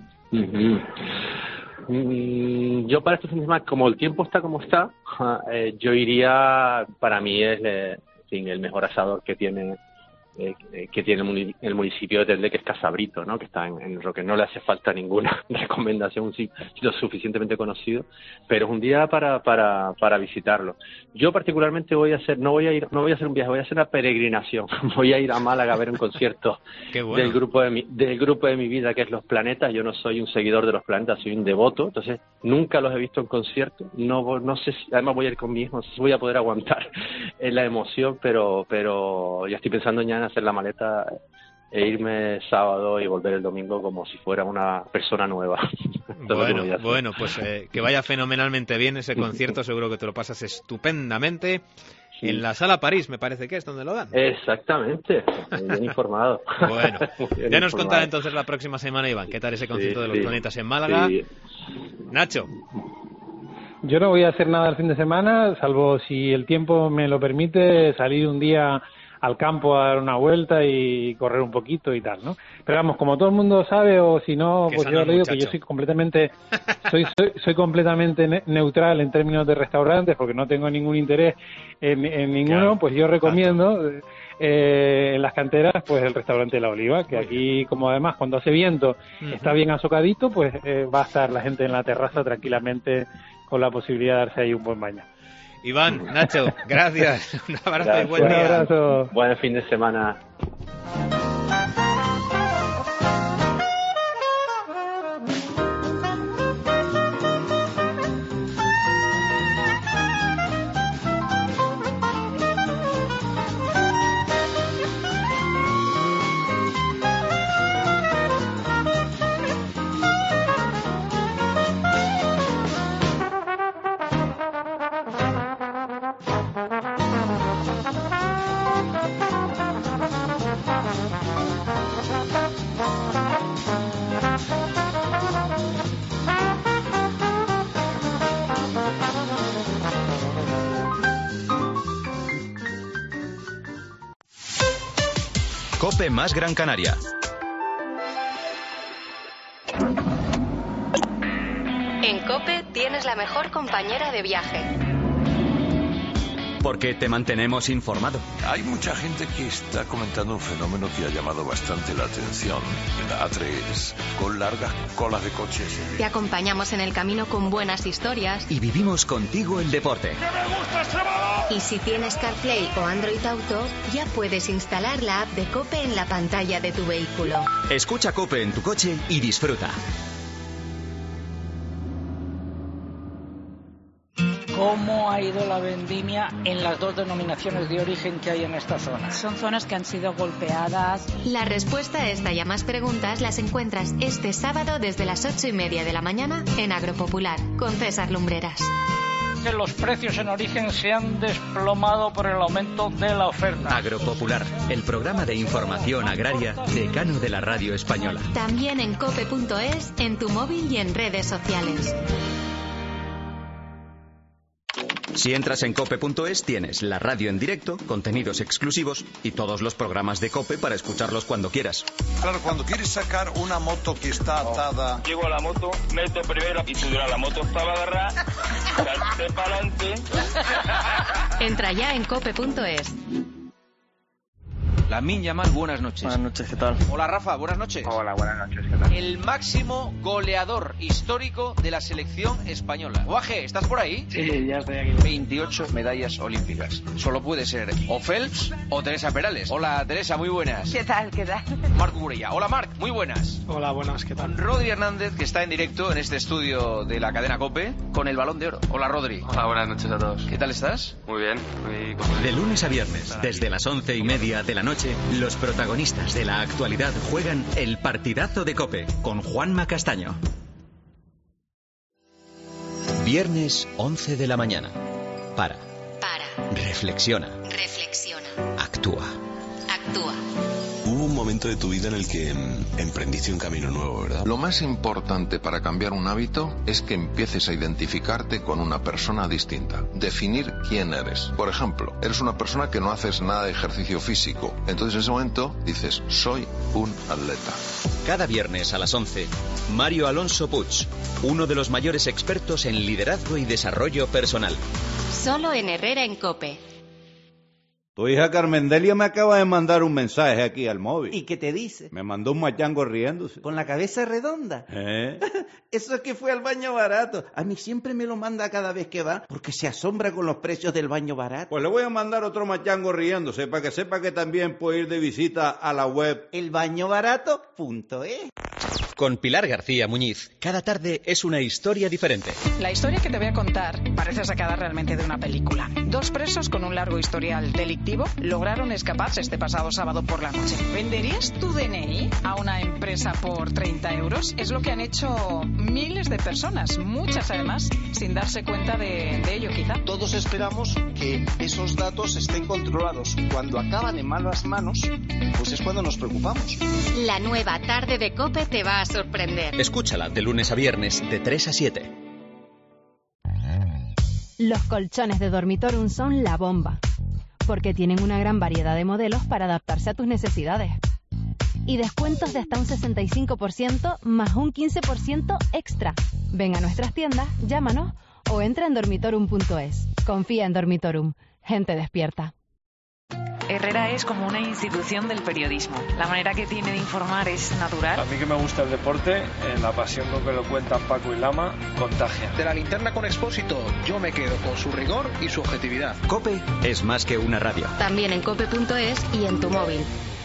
Yo para este fin de semana, como el tiempo está como está, yo iría, para mí es el mejor asador que tiene que tiene el municipio de Telde, que es Casabrito, ¿no? Que está en Roque. No le hace falta ninguna recomendación, un sitio suficientemente conocido, pero es un día para visitarlo. Yo particularmente no voy a hacer un viaje, voy a hacer una peregrinación. Voy a ir a Málaga a ver un concierto del grupo de mi vida, que es Los Planetas. Yo no soy un seguidor de Los Planetas, soy un devoto, entonces nunca los he visto en concierto. No sé si, además voy a ir con mi hijo, no sé si voy a poder aguantar la emoción, pero ya estoy pensando ya en hacer la maleta e irme sábado y volver el domingo como si fuera una persona nueva.
Bueno, pues que vaya fenomenalmente bien ese concierto, seguro que te lo pasas estupendamente. Sí. En la Sala París, me parece que es donde lo dan.
Exactamente, bien informado.
Bueno, ya nos contará entonces la próxima semana, Iván, qué tal ese concierto de Los Planetas en Málaga. Sí. Nacho.
Yo no voy a hacer nada el fin de semana, salvo si el tiempo me lo permite, salir un día al campo a dar una vuelta y correr un poquito y tal, ¿no? Pero vamos, como todo el mundo sabe, o si no, pues yo le digo que yo soy completamente neutral en términos de restaurantes, porque no tengo ningún interés en ninguno. Claro, pues yo recomiendo en las canteras pues el restaurante La Oliva, que aquí, como además cuando hace viento está bien asocadito, pues va a estar la gente en la terraza tranquilamente con la posibilidad de darse ahí un buen baño.
Iván, Nacho, gracias. Un abrazo y buen día.
Un abrazo.
Buen fin de semana.
COPE más Gran Canaria.
En COPE tienes la mejor compañera de viaje.
Porque te mantenemos informado.
Hay mucha gente que está comentando un fenómeno que ha llamado bastante la atención. La A3, con largas colas de coches.
Te acompañamos en el camino con buenas historias.
Y vivimos contigo el deporte.
¡Que me gusta este balón! Y si tienes CarPlay o Android Auto, ya puedes instalar la app de COPE en la pantalla de tu vehículo.
Escucha COPE en tu coche y disfruta.
¿Cómo ha ido la vendimia en las dos denominaciones de origen que hay en esta zona?
Son zonas que han sido golpeadas.
La respuesta a esta y a más preguntas las encuentras este sábado desde las 8:30 de la mañana en Agropopular, con César Lumbreras.
Que los precios en origen se han desplomado por el aumento de la oferta.
Agropopular, el programa de información agraria decano de la radio española.
También en cope.es, en tu móvil y en redes sociales.
Si entras en cope.es tienes la radio en directo, contenidos exclusivos y todos los programas de COPE para escucharlos cuando quieras.
Claro, cuando quieres sacar una moto que está atada...
Llego a la moto, meto primero y tú dirás, la moto estaba agarrada, salte para adelante.
Entra ya en cope.es.
Lamine Yamal, buenas noches.
Buenas noches, ¿qué tal?
Hola, Rafa, buenas noches.
Hola, buenas noches, ¿qué tal?
El máximo goleador histórico de la selección española. Guaje, ¿estás por ahí?
Sí, ya estoy aquí.
28 medallas olímpicas. Solo puede ser o Phelps o Teresa Perales. Hola, Teresa, muy buenas.
¿Qué tal, qué tal?
Marc Gurella. Hola, Marc, muy buenas.
Hola, buenas, ¿qué tal?
Rodri Hernández, que está en directo en este estudio de la cadena COPE con el Balón de Oro. Hola, Rodri.
Hola, buenas noches a todos.
¿Qué tal estás?
Muy bien, muy...
De lunes a viernes, desde las 11:30 de la noche, los protagonistas de la actualidad juegan el partidazo de COPE con Juanma Castaño.
Viernes 11 de la mañana. Para. Reflexiona. Actúa.
Hubo un momento de tu vida en el que emprendiste un camino nuevo, ¿verdad?
Lo más importante para cambiar un hábito es que empieces a identificarte con una persona distinta. Definir quién eres. Por ejemplo, eres una persona que no haces nada de ejercicio físico. Entonces en ese momento dices, soy un atleta.
Cada viernes a las 11, Mario Alonso Puig, uno de los mayores expertos en liderazgo y desarrollo personal.
Solo en Herrera en COPE.
Tu hija Carmendelia me acaba de mandar un mensaje aquí al móvil.
¿Y qué te dice?
Me mandó un machango riéndose.
¿Con la cabeza redonda? Eso es que fue al baño barato. A mí siempre me lo manda cada vez que va, porque se asombra con los precios del baño barato.
Pues le voy a mandar otro machango riéndose, para que sepa que también puede ir de visita a la web
elbañobarato.es.
Con Pilar García Muñiz, cada tarde es una historia diferente.
La historia que te voy a contar parece sacada realmente de una película. 2 presos con un largo historial delictivo lograron escaparse este pasado sábado por la noche. ¿Venderías tu DNI a una empresa por 30 euros? Es lo que han hecho miles de personas, muchas además, sin darse cuenta de ello quizá.
Todos esperamos que esos datos estén controlados. Cuando acaban en malas manos, pues es cuando nos preocupamos.
La nueva tarde de COPE te va a sorprender.
Escúchala de lunes a viernes de 3 a 7.
Los colchones de Dormitorum son la bomba, porque tienen una gran variedad de modelos para adaptarse a tus necesidades. Y descuentos de hasta un 65% más un 15% extra. Ven a nuestras tiendas, llámanos o entra en dormitorum.es. Confía en Dormitorum. Gente despierta.
Herrera es como una institución del periodismo. La manera que tiene de informar es natural.
A mí que me gusta el deporte, la pasión con que lo cuentan Paco y Lama, contagia.
De la linterna con Expósito, yo me quedo con su rigor y su objetividad.
COPE es más que una radio.
También en cope.es y en tu móvil.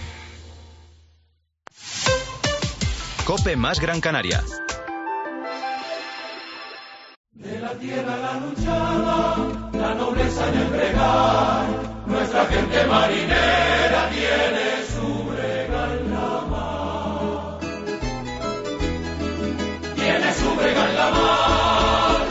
COPE más Gran Canaria.
De la tierra la luchada, la nobleza en el bregar. Nuestra gente marinera tiene su brega en la mar. Tiene su brega en la mar.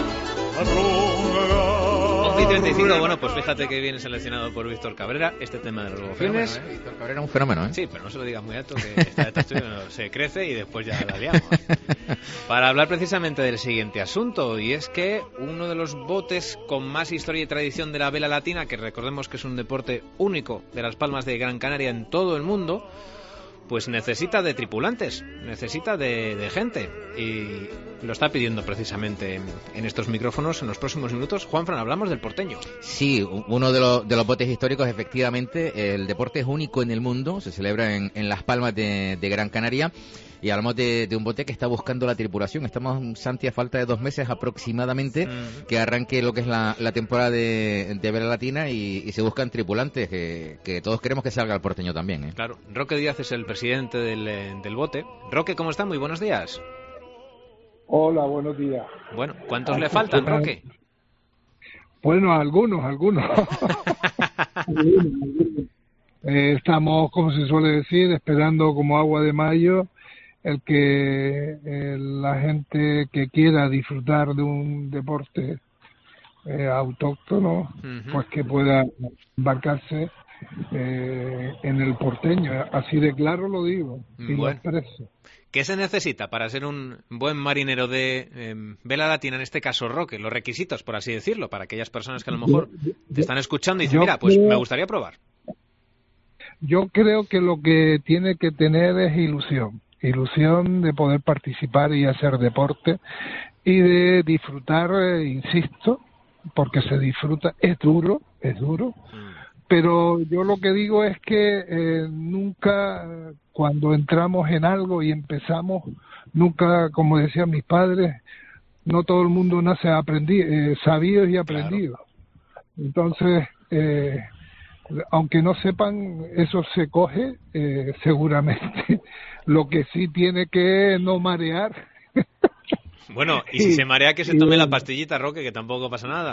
11:35, bueno, pues fíjate que viene seleccionado por Víctor Cabrera este tema de los golfines.
Víctor Cabrera es un fenómeno, ¿eh?
Sí, pero no se lo digas muy alto, que esta estudio se crece y después ya la liamos. Para hablar precisamente del siguiente asunto, y es que uno de los botes con más historia y tradición de la vela latina, que recordemos que es un deporte único de las Palmas de Gran Canaria en todo el mundo, pues necesita de tripulantes, necesita de gente, y lo está pidiendo precisamente en estos micrófonos en los próximos minutos. Juanfran, hablamos del Porteño.
Sí, uno de los botes históricos, efectivamente. El deporte es único en el mundo, se celebra en Las Palmas de Gran Canaria. Y hablamos de un bote que está buscando la tripulación. Estamos, Santi, a falta de 2 meses aproximadamente que arranque lo que es la temporada de vela latina y se buscan tripulantes que todos queremos que salga el Porteño también, ¿eh?
Claro. Roque Díaz es el presidente del bote. Roque, ¿cómo está? Muy buenos días.
Hola, buenos días.
Bueno, ¿cuántos le faltan, Roque?
Bueno, algunos. Estamos, como se suele decir, esperando como agua de mayo el que la gente que quiera disfrutar de un deporte autóctono, pues que pueda embarcarse en el Porteño. Así de claro lo digo, sin lo expreso.
¿Qué se necesita para ser un buen marinero de vela latina, en este caso, Roque? Los requisitos, por así decirlo, para aquellas personas que a lo mejor te están escuchando y dicen, mira, pues me gustaría probar.
Yo creo que lo que tiene que tener es ilusión de poder participar y hacer deporte y de disfrutar, insisto, porque se disfruta, es duro, pero yo lo que digo es que nunca, cuando entramos en algo y empezamos, nunca, como decían mis padres, no todo el mundo nace sabidos y aprendidos. Claro. Entonces, aunque no sepan, eso se coge seguramente. Lo que sí tiene que no marear.
Bueno, y si se marea, que se tome la pastillita, Roque, que tampoco pasa nada.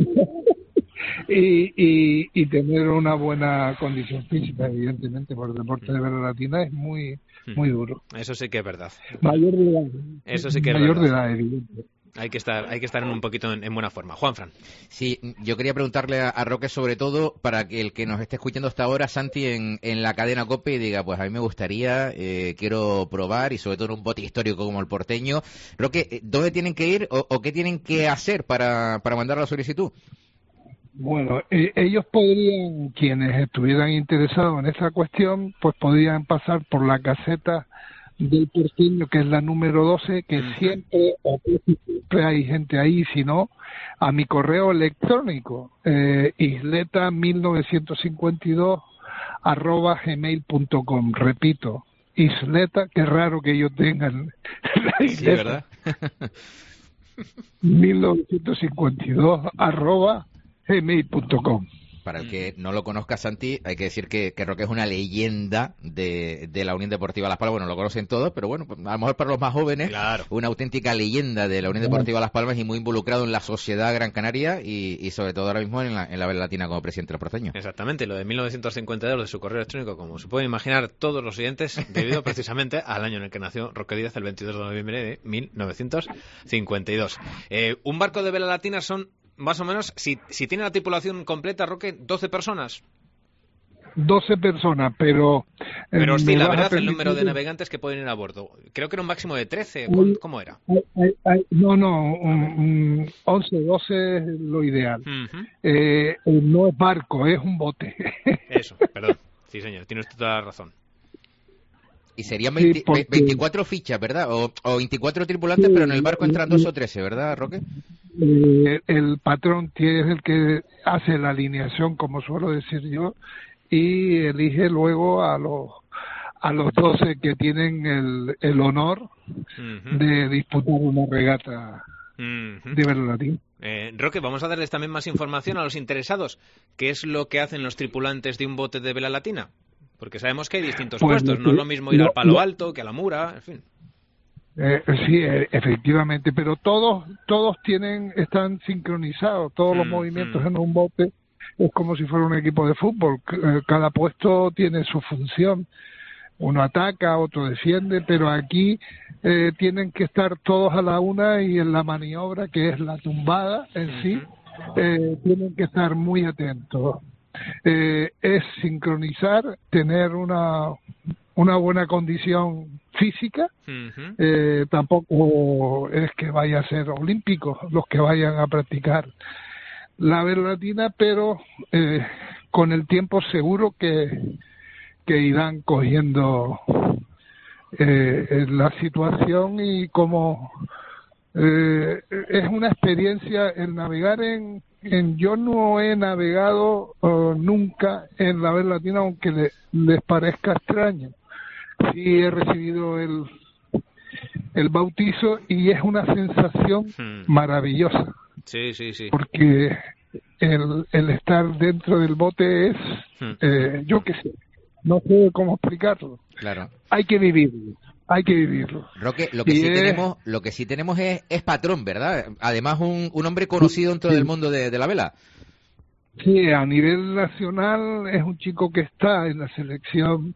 Y tener una buena condición física, evidentemente, porque el deporte de vela latina es muy duro.
Eso sí que es verdad.
Mayor de edad.
Eso sí que es
mayor
verdad.
De edad, evidentemente.
Hay que estar en un poquito en buena forma. Juanfran.
Sí, yo quería preguntarle a Roque, sobre todo, para que el que nos esté escuchando hasta ahora, Santi, en la cadena COPE, y diga, pues a mí me gustaría, quiero probar, y sobre todo en un bote histórico como el Porteño. Roque, ¿dónde tienen que ir o qué tienen que hacer para mandar la solicitud?
Bueno, ellos podrían, quienes estuvieran interesados en esa cuestión, pues podrían pasar por la caseta del porteño, que es la número 12, que siempre hay gente ahí, si no, a mi correo electrónico, isleta1952@gmail.com. Repito, Isleta, qué raro que ellos tengan la Isleta.
Sí, ¿verdad?
1952@gmail.com.
Para el que no lo conozca, Santi, hay que decir que Roque es una leyenda de la Unión Deportiva Las Palmas. Bueno, lo conocen todos, pero bueno, a lo mejor para los más jóvenes, claro, una auténtica leyenda de la Unión Deportiva Las Palmas y muy involucrado en la sociedad gran canaria y sobre todo ahora mismo en la Vela Latina como presidente de los porteños.
Exactamente, lo de 1952 de su correo electrónico, como se pueden imaginar todos los oyentes, debido precisamente al año en el que nació Roque Díaz, el 22 de noviembre de 1952. Un barco de Vela Latina son más o menos, si tiene la tripulación completa, Roque, 12 personas.
12 personas, pero...
sí, la verdad, el número de navegantes que pueden ir a bordo. Creo que era un máximo de 13. ¿Cómo era?
No, 11, 12 es lo ideal. No es barco, es un bote.
Eso, perdón. Sí, señor, tiene usted toda la razón.
Y serían 24 fichas, ¿verdad? O 24 tripulantes, pero en el barco entran 2 o 13, ¿verdad, Roque?
El patrón es el que hace la alineación, como suelo decir yo, y elige luego a los 12 que tienen el honor de disputar una regata de Vela Latina.
Roque, vamos a darles también más información a los interesados. ¿Qué es lo que hacen los tripulantes de un bote de Vela Latina? Porque sabemos que hay distintos puestos, no es lo mismo ir al Palo Alto que a la Mura, en fin.
Sí, efectivamente, pero todos están sincronizados, todos los movimientos en un bote es como si fuera un equipo de fútbol. Cada puesto tiene su función, uno ataca, otro defiende, pero aquí tienen que estar todos a la una y en la maniobra, que es la tumbada en sí, tienen que estar muy atentos. Es sincronizar, tener una buena condición física. Tampoco es que vaya a ser olímpicos los que vayan a practicar la Vela Latina, pero con el tiempo seguro que irán cogiendo la situación y como es una experiencia el navegar yo no he navegado nunca en la Vela Latina, aunque les parezca extraño. Sí he recibido el bautizo y es una sensación maravillosa.
Sí.
Porque el estar dentro del bote es, yo qué sé, no sé cómo explicarlo.
Claro.
Hay que vivirlo.
Roque, lo que sí tenemos es patrón, ¿verdad? Además, un hombre conocido dentro del mundo de la vela.
Sí, a nivel nacional es un chico que está en la selección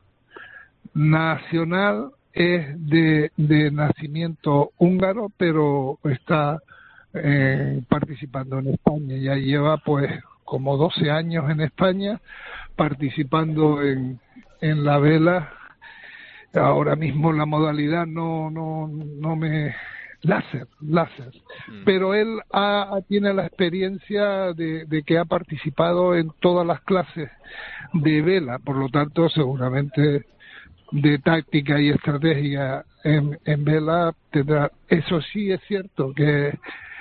nacional, es de nacimiento húngaro, pero está participando en España. Ya lleva pues como 12 años en España participando en la vela. Ahora mismo la modalidad no me láser, pero él tiene la experiencia de que ha participado en todas las clases de vela, por lo tanto seguramente de táctica y estrategia en vela tendrá. Eso sí es cierto que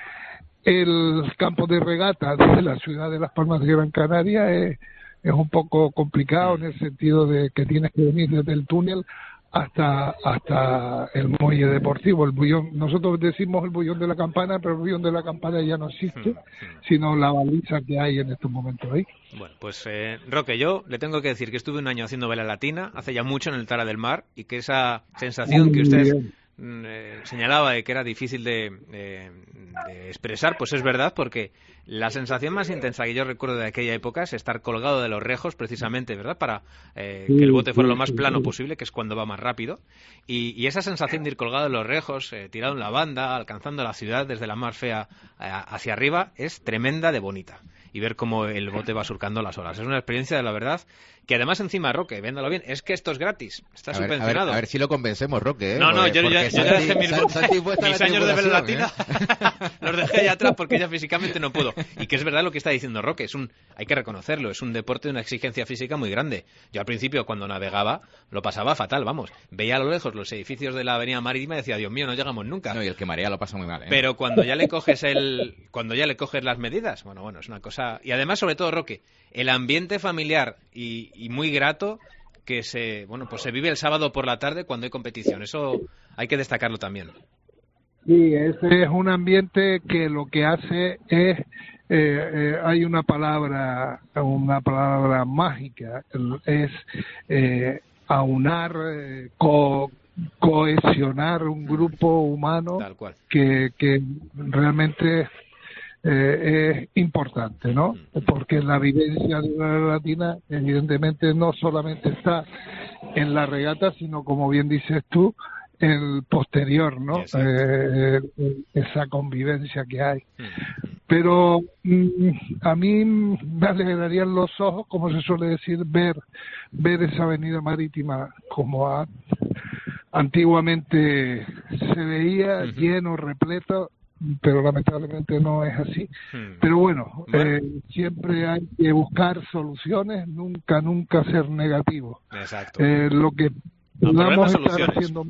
el campo de regata de la ciudad de Las Palmas de Gran Canaria es un poco complicado en el sentido de que tienes que venir desde el túnel hasta el muelle deportivo, el bullón. Nosotros decimos el bullón de la campana, pero el bullón de la campana ya no existe, sino la baliza que hay en estos momentos ahí.
Bueno, pues Roque, yo le tengo que decir que estuve un año haciendo vela latina, hace ya mucho en el Tara del Mar, y que esa sensación que usted señalaba de que era difícil de expresar, pues es verdad, porque la sensación más intensa que yo recuerdo de aquella época es estar colgado de los rejos, precisamente, ¿verdad? Para que el bote fuera lo más plano posible, que es cuando va más rápido. Y esa sensación de ir colgado de los rejos, tirado en la banda, alcanzando la ciudad desde la mar fea hacia arriba, es tremenda de bonita. Y ver cómo el bote va surcando las olas. Es una experiencia, de la verdad, que además encima, Roque, véndalo bien, es que esto es gratis, está subvencionado.
A ver si lo convencemos, Roque.
No, yo ya dejé mis años de vela latina, los dejé ya atrás porque ya físicamente no puedo. Y que es verdad lo que está diciendo Roque, hay que reconocerlo, es un deporte de una exigencia física muy grande. Yo al principio cuando navegaba lo pasaba fatal, vamos. Veía a lo lejos los edificios de la avenida marítima y decía, Dios mío, no llegamos nunca.
No, y el que marea lo pasa muy mal, ¿eh?
Pero cuando ya le coges las medidas, bueno, es una cosa... Y además, sobre todo, Roque, el ambiente familiar y muy grato que se vive el sábado por la tarde cuando hay competición. Eso hay que destacarlo también.
Sí, ese es un ambiente que lo que hace es, hay una palabra mágica, es aunar, cohesionar un grupo humano que realmente es importante, ¿no? Porque la vivencia de la latina evidentemente no solamente está en la regata, sino como bien dices tú, el posterior, ¿no? Esa convivencia que hay. Pero a mí me alegrarían los ojos, como se suele decir, ver esa avenida marítima como antiguamente se veía, lleno, repleto, pero lamentablemente no es así. Pero bueno, siempre hay que buscar soluciones, nunca ser negativo.
Exacto.
Lo que podamos estar haciendo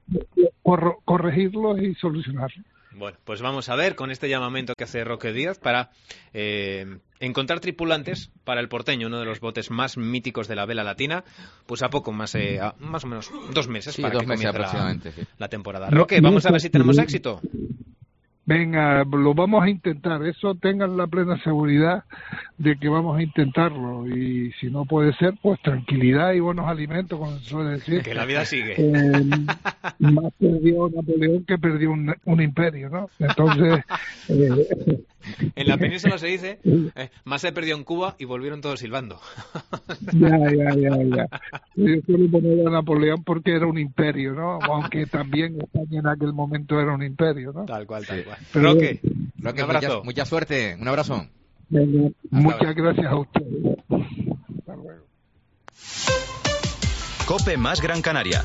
corregirlos y solucionarlos.
Bueno, pues vamos a ver con este llamamiento que hace Roque Díaz para encontrar tripulantes para el Porteño, uno de los botes más míticos de la vela latina, pues a poco más o menos 2 meses para que comience la temporada. Roque, vamos a ver si tenemos éxito.
Venga, lo vamos a intentar, eso tengan la plena seguridad de que vamos a intentarlo, y si no puede ser, pues tranquilidad y buenos alimentos, como se suele decir.
Que la vida sigue.
Más perdió Napoleón que perdió un imperio, ¿no? Entonces...
en la península se dice, más se perdió en Cuba y volvieron todos silbando.
Ya. Yo suelo poner a Napoleón porque era un imperio, ¿no? Aunque también España en aquel momento era un imperio, ¿no?
Tal cual.
Pero
Roque, un abrazo.
Mucha suerte, un abrazo.
Muchas gracias a ustedes. Hasta luego.
COPE más Gran Canaria.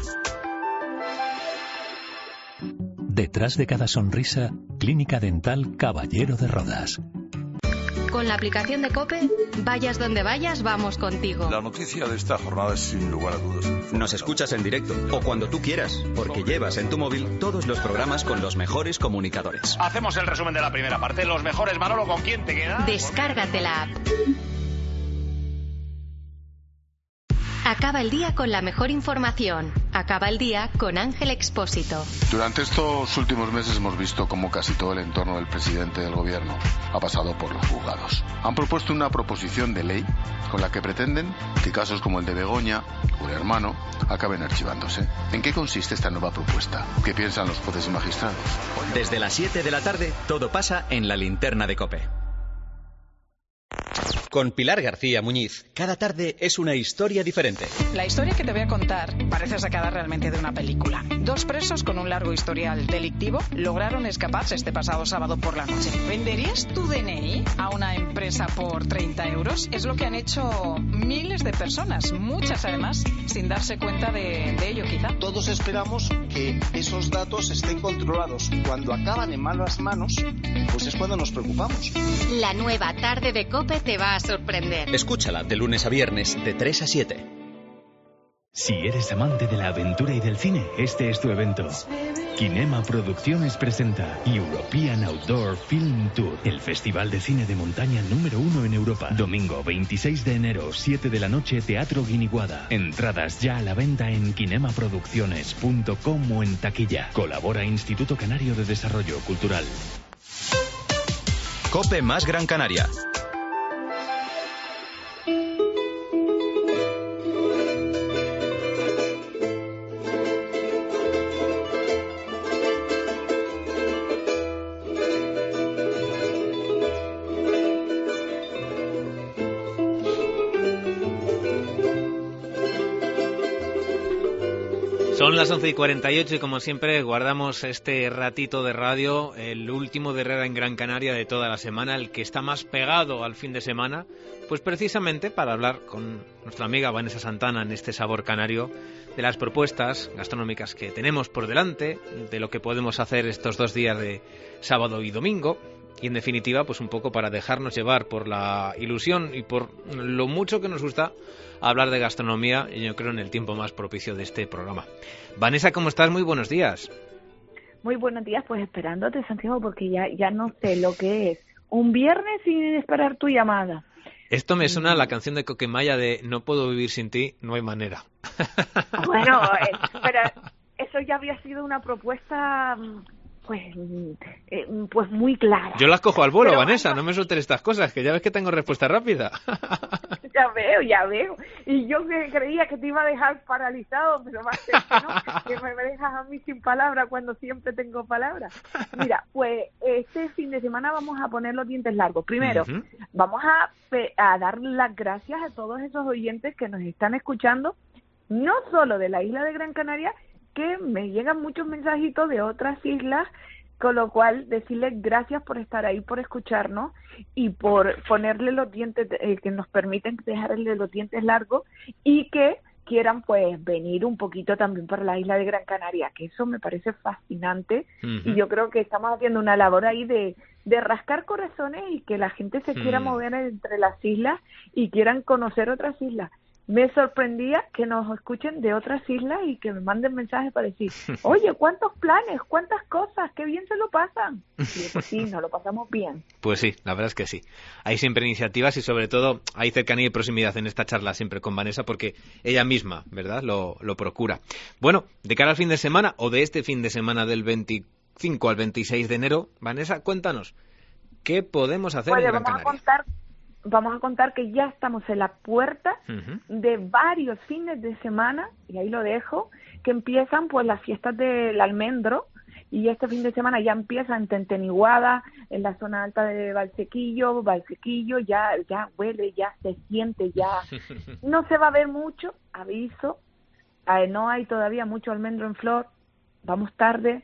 Detrás de cada sonrisa, Clínica Dental Caballero de Rodas.
Con la aplicación de COPE, vayas donde vayas, vamos contigo.
La noticia de esta jornada es sin lugar a dudas.
Nos escuchas en directo o cuando tú quieras, porque llevas en tu móvil todos los programas con los mejores comunicadores.
Hacemos el resumen de la primera parte. Los mejores, Manolo, ¿con quién te queda?
Descárgate la app. Acaba el día con la mejor información. Acaba el día con Ángel Expósito.
Durante estos últimos meses hemos visto cómo casi todo el entorno del presidente del gobierno ha pasado por los juzgados. Han propuesto una proposición de ley con la que pretenden que casos como el de Begoña o el hermano acaben archivándose. ¿En qué consiste esta nueva propuesta? ¿Qué piensan los jueces y magistrados?
Desde las 7 de la tarde, todo pasa en la linterna de COPE. Con Pilar García Muñiz, cada tarde es una historia diferente.
La historia que te voy a contar parece sacada realmente de una película. 2 presos con un largo historial delictivo lograron escaparse este pasado sábado por la noche. ¿Venderías tu DNI a una empresa por 30 euros? Es lo que han hecho miles de personas, muchas además, sin darse cuenta de ello quizá.
Todos esperamos que esos datos estén controlados. Cuando acaban en malas manos, pues es cuando nos preocupamos.
La nueva tarde de COPE te va a sorprender.
Escúchala de lunes a viernes de 3 a 7.
Si eres amante de la aventura y del cine, este es tu evento. Kinema Producciones presenta European Outdoor Film Tour, el festival de cine de montaña número 1 en Europa. Domingo 26 de enero, 7 de la noche, Teatro Guiniguada. Entradas ya a la venta en kinemaproducciones.com o en taquilla. Colabora Instituto Canario de Desarrollo Cultural.
COPE más Gran Canaria.
Son las 11:48 y como siempre guardamos este ratito de radio, el último de Herrera en Gran Canaria de toda la semana, el que está más pegado al fin de semana, pues precisamente para hablar con nuestra amiga Vanessa Santana en este Sabor Canario de las propuestas gastronómicas que tenemos por delante, de lo que podemos hacer estos 2 días de sábado y domingo. y en definitiva pues un poco para dejarnos llevar por la ilusión y por lo mucho que nos gusta hablar de gastronomía, y yo creo en el tiempo más propicio de este programa. Vanessa, ¿cómo estás? Muy buenos días.
Muy buenos días, pues esperándote, Santiago, porque ya no sé lo que es un viernes sin esperar tu llamada.
Esto me suena a la canción de Coquemaya de No puedo vivir sin ti, no hay manera.
Bueno, pero eso ya había sido una propuesta pues muy clara.
Yo las cojo al vuelo,
Pero,
Vanessa, no me suelten estas cosas, que ya ves que tengo respuesta rápida.
Ya veo. Y yo creía que te iba a dejar paralizado, pero va a ser que no, que me dejas a mí sin palabras cuando siempre tengo palabras. Mira, pues este fin de semana vamos a poner los dientes largos. Primero, vamos a dar las gracias a todos esos oyentes que nos están escuchando, no solo de la isla de Gran Canaria, que me llegan muchos mensajitos de otras islas, con lo cual decirles gracias por estar ahí, por escucharnos y por ponerle los dientes, que nos permiten dejarle los dientes largos y que quieran pues venir un poquito también para la isla de Gran Canaria, que eso me parece fascinante. Y yo creo que estamos haciendo una labor ahí de rascar corazones y que la gente se quiera mover entre las islas y quieran conocer otras islas. Me sorprendía que nos escuchen de otras islas y que me manden mensajes para decir, oye, ¿cuántos planes? ¿Cuántas cosas? ¡Qué bien se lo pasan! Y pues sí, nos lo pasamos bien.
Pues sí, la verdad es que sí. Hay siempre iniciativas y sobre todo hay cercanía y proximidad en esta charla siempre con Vanessa porque ella misma, ¿verdad?, lo procura. Bueno, de cara al fin de semana o de este fin de semana del 25 al 26 de enero, Vanessa, cuéntanos, ¿qué podemos hacer en Gran Canaria?
Vamos a contar que ya estamos en la puerta de varios fines de semana, y ahí lo dejo, que empiezan pues las fiestas del almendro, y este fin de semana ya empieza en Tenteniguada, en la zona alta de Valsequillo, ya huele, ya se siente, ya no se va a ver mucho, aviso, no hay todavía mucho almendro en flor, vamos tarde.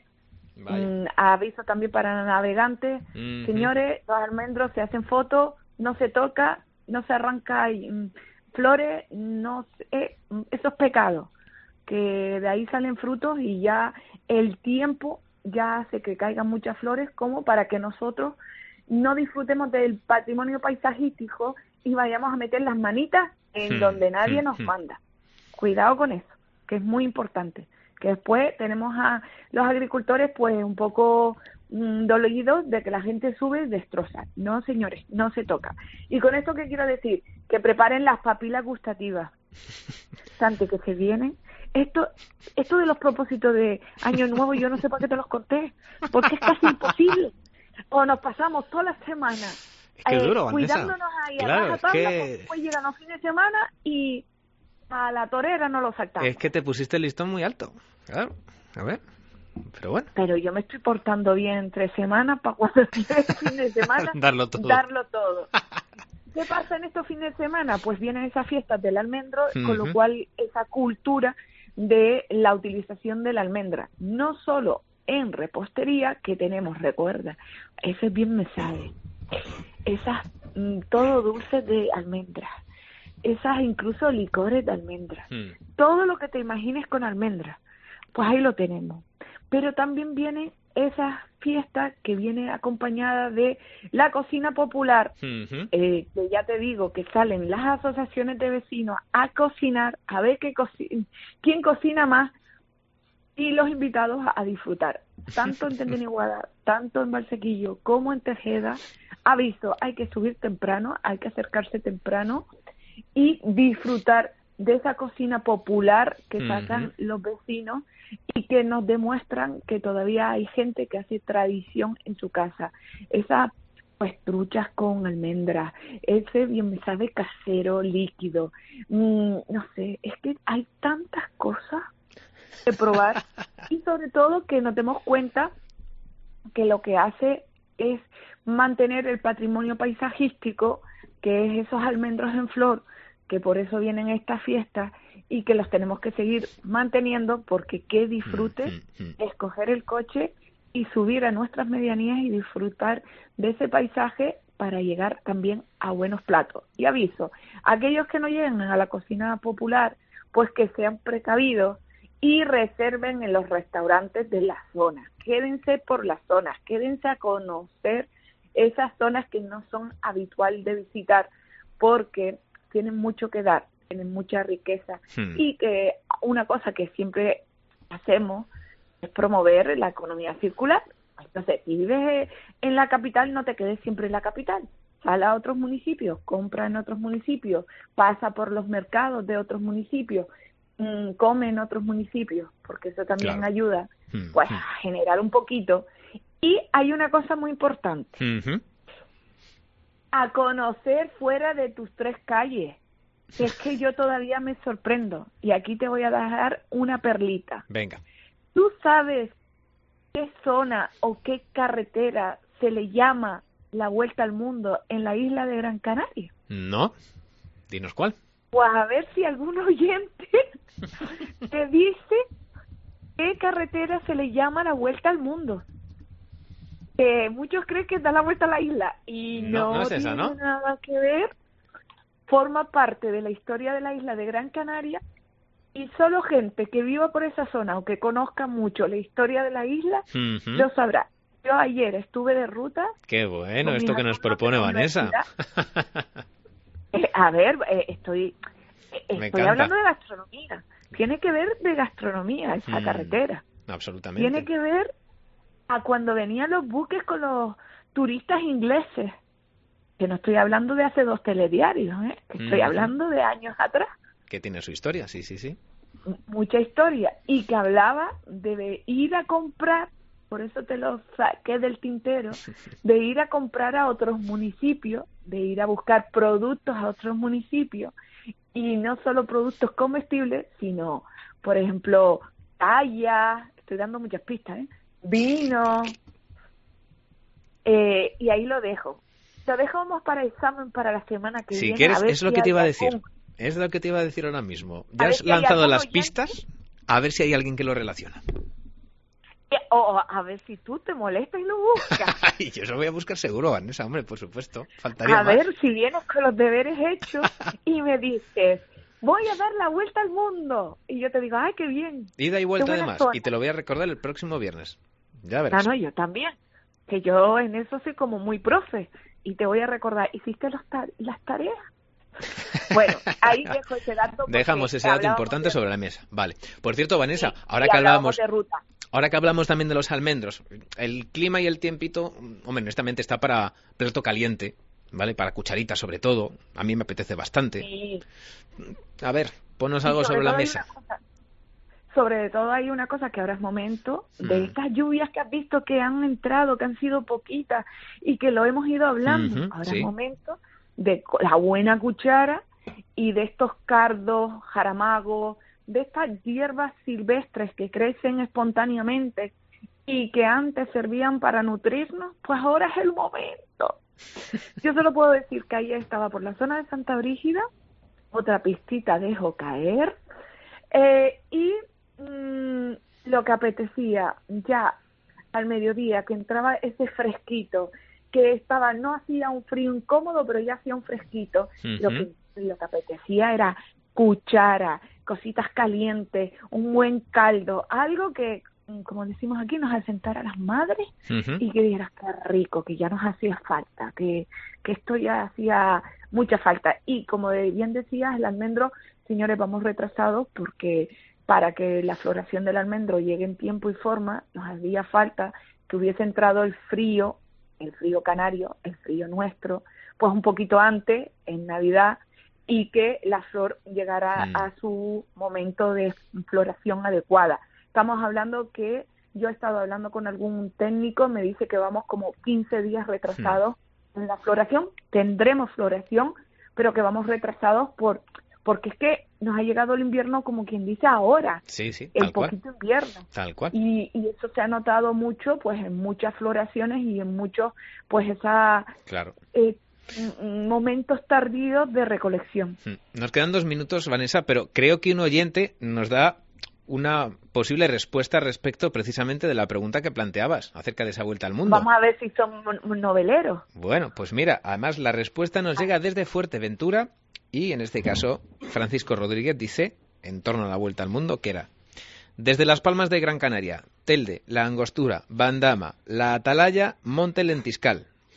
Aviso también para navegantes, señores, los almendros se hacen fotos, no se toca, no se arranca flores, eso es pecado, que de ahí salen frutos y ya el tiempo ya hace que caigan muchas flores como para que nosotros no disfrutemos del patrimonio paisajístico y vayamos a meter las manitas en donde nadie nos manda. Cuidado con eso, que es muy importante, que después tenemos a los agricultores pues un poco dolidos de que la gente sube y destroza. No, señores, no se toca. Y con esto, ¿qué quiero decir? Que preparen las papilas gustativas. Santi, que se vienen. Esto de los propósitos de Año Nuevo, yo no sé por qué te los conté, porque es casi imposible. O nos pasamos toda la semana
duro,
cuidándonos ahí a rajatabla, después llegan los fines de semana y a la torera no lo saltamos.
Es que te pusiste el listón muy alto. Claro, a ver. Pero bueno.
Pero yo me estoy portando bien entre semanas para cuando llegue el fin de semana
darlo todo.
¿Qué pasa en estos fines de semana? Pues vienen esas fiestas del almendro, con lo cual esa cultura de la utilización de la almendra, no solo en repostería, que tenemos, recuerda, ese bien me sabe, esas todo dulce de almendras, esas incluso licores de almendras, todo lo que te imagines con almendras, pues ahí lo tenemos. Pero también viene esa fiesta que viene acompañada de la cocina popular, que ya te digo que salen las asociaciones de vecinos a cocinar, a ver quién cocina más, y los invitados a disfrutar, tanto en Tenteniguada, tanto en Valsequillo como en Tejeda. Aviso, hay que subir temprano, hay que acercarse temprano y disfrutar de esa cocina popular que sacan los vecinos y que nos demuestran que todavía hay gente que hace tradición en su casa. Esas pues truchas con almendras, ese bien me sabe casero líquido, no sé, es que hay tantas cosas que probar y sobre todo que nos demos cuenta que lo que hace es mantener el patrimonio paisajístico, que es esos almendros en flor, que por eso vienen estas fiestas y que los tenemos que seguir manteniendo, porque qué disfrute escoger el coche y subir a nuestras medianías y disfrutar de ese paisaje para llegar también a buenos platos. Y aviso, aquellos que no lleguen a la cocina popular, pues que sean precavidos y reserven en los restaurantes de la zona. Quédense por las zonas, quédense a conocer esas zonas que no son habitual de visitar porque tienen mucho que dar, tienen mucha riqueza y que una cosa que siempre hacemos es promover la economía circular. Entonces, si vives en la capital, no te quedes siempre en la capital. Sal a otros municipios, compra en otros municipios, pasa por los mercados de otros municipios, come en otros municipios, porque eso también ayuda pues a generar un poquito. Y hay una cosa muy importante, a conocer fuera de tus 3 calles. Es que yo todavía me sorprendo, y aquí te voy a dejar una perlita.
Venga.
¿Tú sabes qué zona o qué carretera se le llama la Vuelta al Mundo en la isla de Gran Canaria?
No. Dinos cuál.
Pues a ver si algún oyente te dice qué carretera se le llama la Vuelta al Mundo. Muchos creen que da la vuelta a la isla y no es esa, tiene nada que ver. Forma parte de la historia de la isla de Gran Canaria y solo gente que viva por esa zona o que conozca mucho la historia de la isla lo sabrá. Yo ayer estuve de ruta.
Qué bueno esto que nos propone Vanessa.
A ver, estoy hablando de gastronomía. Tiene que ver de gastronomía esa carretera.
Absolutamente.
Tiene que ver a cuando venían los buques con los turistas ingleses. Que no estoy hablando de hace 2 telediarios, estoy hablando de años atrás.
Que tiene su historia, sí.
Mucha historia. Y que hablaba de ir a comprar, por eso te lo saqué del tintero, de ir a comprar a otros municipios, de ir a buscar productos a otros municipios, y no solo productos comestibles, sino, por ejemplo, tallas, estoy dando muchas pistas, vino, y ahí lo dejo. Lo dejamos para examen para la semana que viene.
Si quieres, es lo que te iba a decir. Es lo que te iba a decir ahora mismo. Ya has lanzado las pistas, a ver si hay alguien que lo relaciona.
O a ver si tú te molestas y lo buscas.
Yo lo voy a buscar seguro, Vanessa, hombre, por supuesto. Faltaría más.
Ver si vienes con los deberes hechos y me dices, voy a dar la vuelta al mundo. Y yo te digo, ¡ay, qué bien!
Ida y vuelta además. Y te lo voy a recordar el próximo viernes. Ya verás.
No, yo también. Que yo en eso soy como muy profe. Y te voy a recordar, ¿hiciste las tareas? Bueno, ahí dejo ese dato.
Dejamos ese dato importante sobre la mesa. Vale. Por cierto, Vanessa, ahora que hablamos también de los almendros, el clima y el tiempito, hombre, honestamente está para plato caliente, ¿vale? Para cucharitas sobre todo. A mí me apetece bastante. Sí. A ver, ponos algo sobre la mesa.
Sobre todo hay una cosa que ahora es momento de estas lluvias que has visto que han entrado, que han sido poquitas y que lo hemos ido hablando. Ahora es momento de la buena cuchara y de estos cardos, jaramagos, de estas hierbas silvestres que crecen espontáneamente y que antes servían para nutrirnos, pues ahora es el momento. Yo solo puedo decir que ayer estaba por la zona de Santa Brígida, otra pistita dejo caer, y lo que apetecía ya al mediodía, que entraba ese fresquito, que estaba, no hacía un frío incómodo, pero ya hacía un fresquito. Lo que apetecía era cuchara, cositas calientes, un buen caldo, algo que, como decimos aquí, nos asentara a las madres y que dijeras qué rico, que ya nos hacía falta, que esto ya hacía mucha falta. Y como bien decías, el almendro, señores, vamos retrasados porque para que la floración del almendro llegue en tiempo y forma, nos hacía falta que hubiese entrado el frío canario, el frío nuestro, pues un poquito antes, en Navidad, y que la flor llegara a su momento de floración adecuada. Estamos hablando que yo he estado hablando con algún técnico, me dice que vamos como 15 días retrasados en la floración, tendremos floración, pero que vamos retrasados porque es que nos ha llegado el invierno, como quien dice, ahora.
Sí,
el poquito invierno.
Tal cual.
Y eso se ha notado mucho, pues, en muchas floraciones y en muchos, pues, momentos tardíos de recolección.
Nos quedan 2 minutos, Vanessa, pero creo que un oyente nos da una posible respuesta respecto precisamente de la pregunta que planteabas acerca de esa vuelta al mundo.
Vamos a ver si son noveleros.
Bueno, pues mira, además la respuesta nos llega desde Fuerteventura y en este caso Francisco Rodríguez dice, en torno a la vuelta al mundo, que era desde Las Palmas de Gran Canaria, Telde, La Angostura, Bandama, La Atalaya, Monte Lentiscal.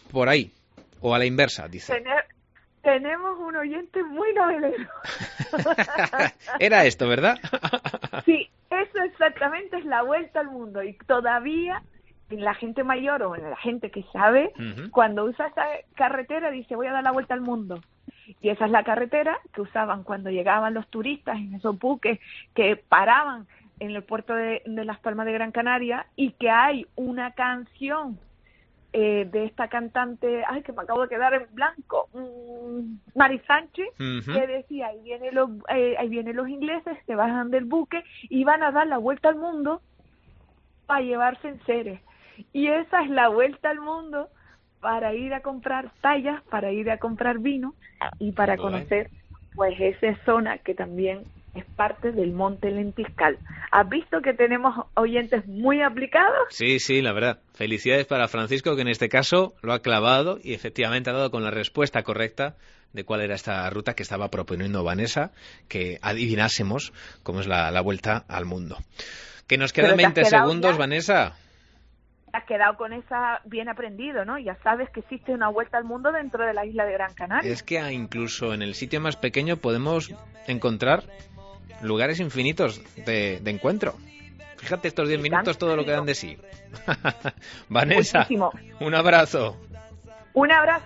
por ahí, o a la inversa, dice.
Tenemos un oyente muy novelero.
Era esto, ¿verdad?
Sí, eso exactamente es la vuelta al mundo. Y todavía la gente mayor o la gente que sabe, cuando usa esa carretera dice voy a dar la vuelta al mundo. Y esa es la carretera que usaban cuando llegaban los turistas en esos buques que paraban en el puerto de Las Palmas de Gran Canaria, y que hay una canción de esta cantante, que me acabo de quedar en blanco, Mari Sánchez, que decía, ahí vienen los ingleses, se bajan del buque y van a dar la vuelta al mundo para llevarse enseres. Y esa es la vuelta al mundo para ir a comprar tallas, para ir a comprar vino y para conocer pues esa zona que también es parte del Monte Lentiscal. ¿Has visto que tenemos oyentes muy aplicados?
Sí, la verdad. Felicidades para Francisco, que en este caso lo ha clavado y efectivamente ha dado con la respuesta correcta de cuál era esta ruta que estaba proponiendo Vanessa, que adivinásemos cómo es la vuelta al mundo. Que nos quedan 20 segundos, ya, Vanessa.
Te has quedado con esa bien aprendido, ¿no? Ya sabes que existe una vuelta al mundo dentro de la isla de Gran Canaria.
Es que incluso en el sitio más pequeño podemos encontrar lugares infinitos de encuentro. Fíjate estos 10 minutos todo lo que dan de sí. Vanessa, muchísimo. Un abrazo.
Un abrazo.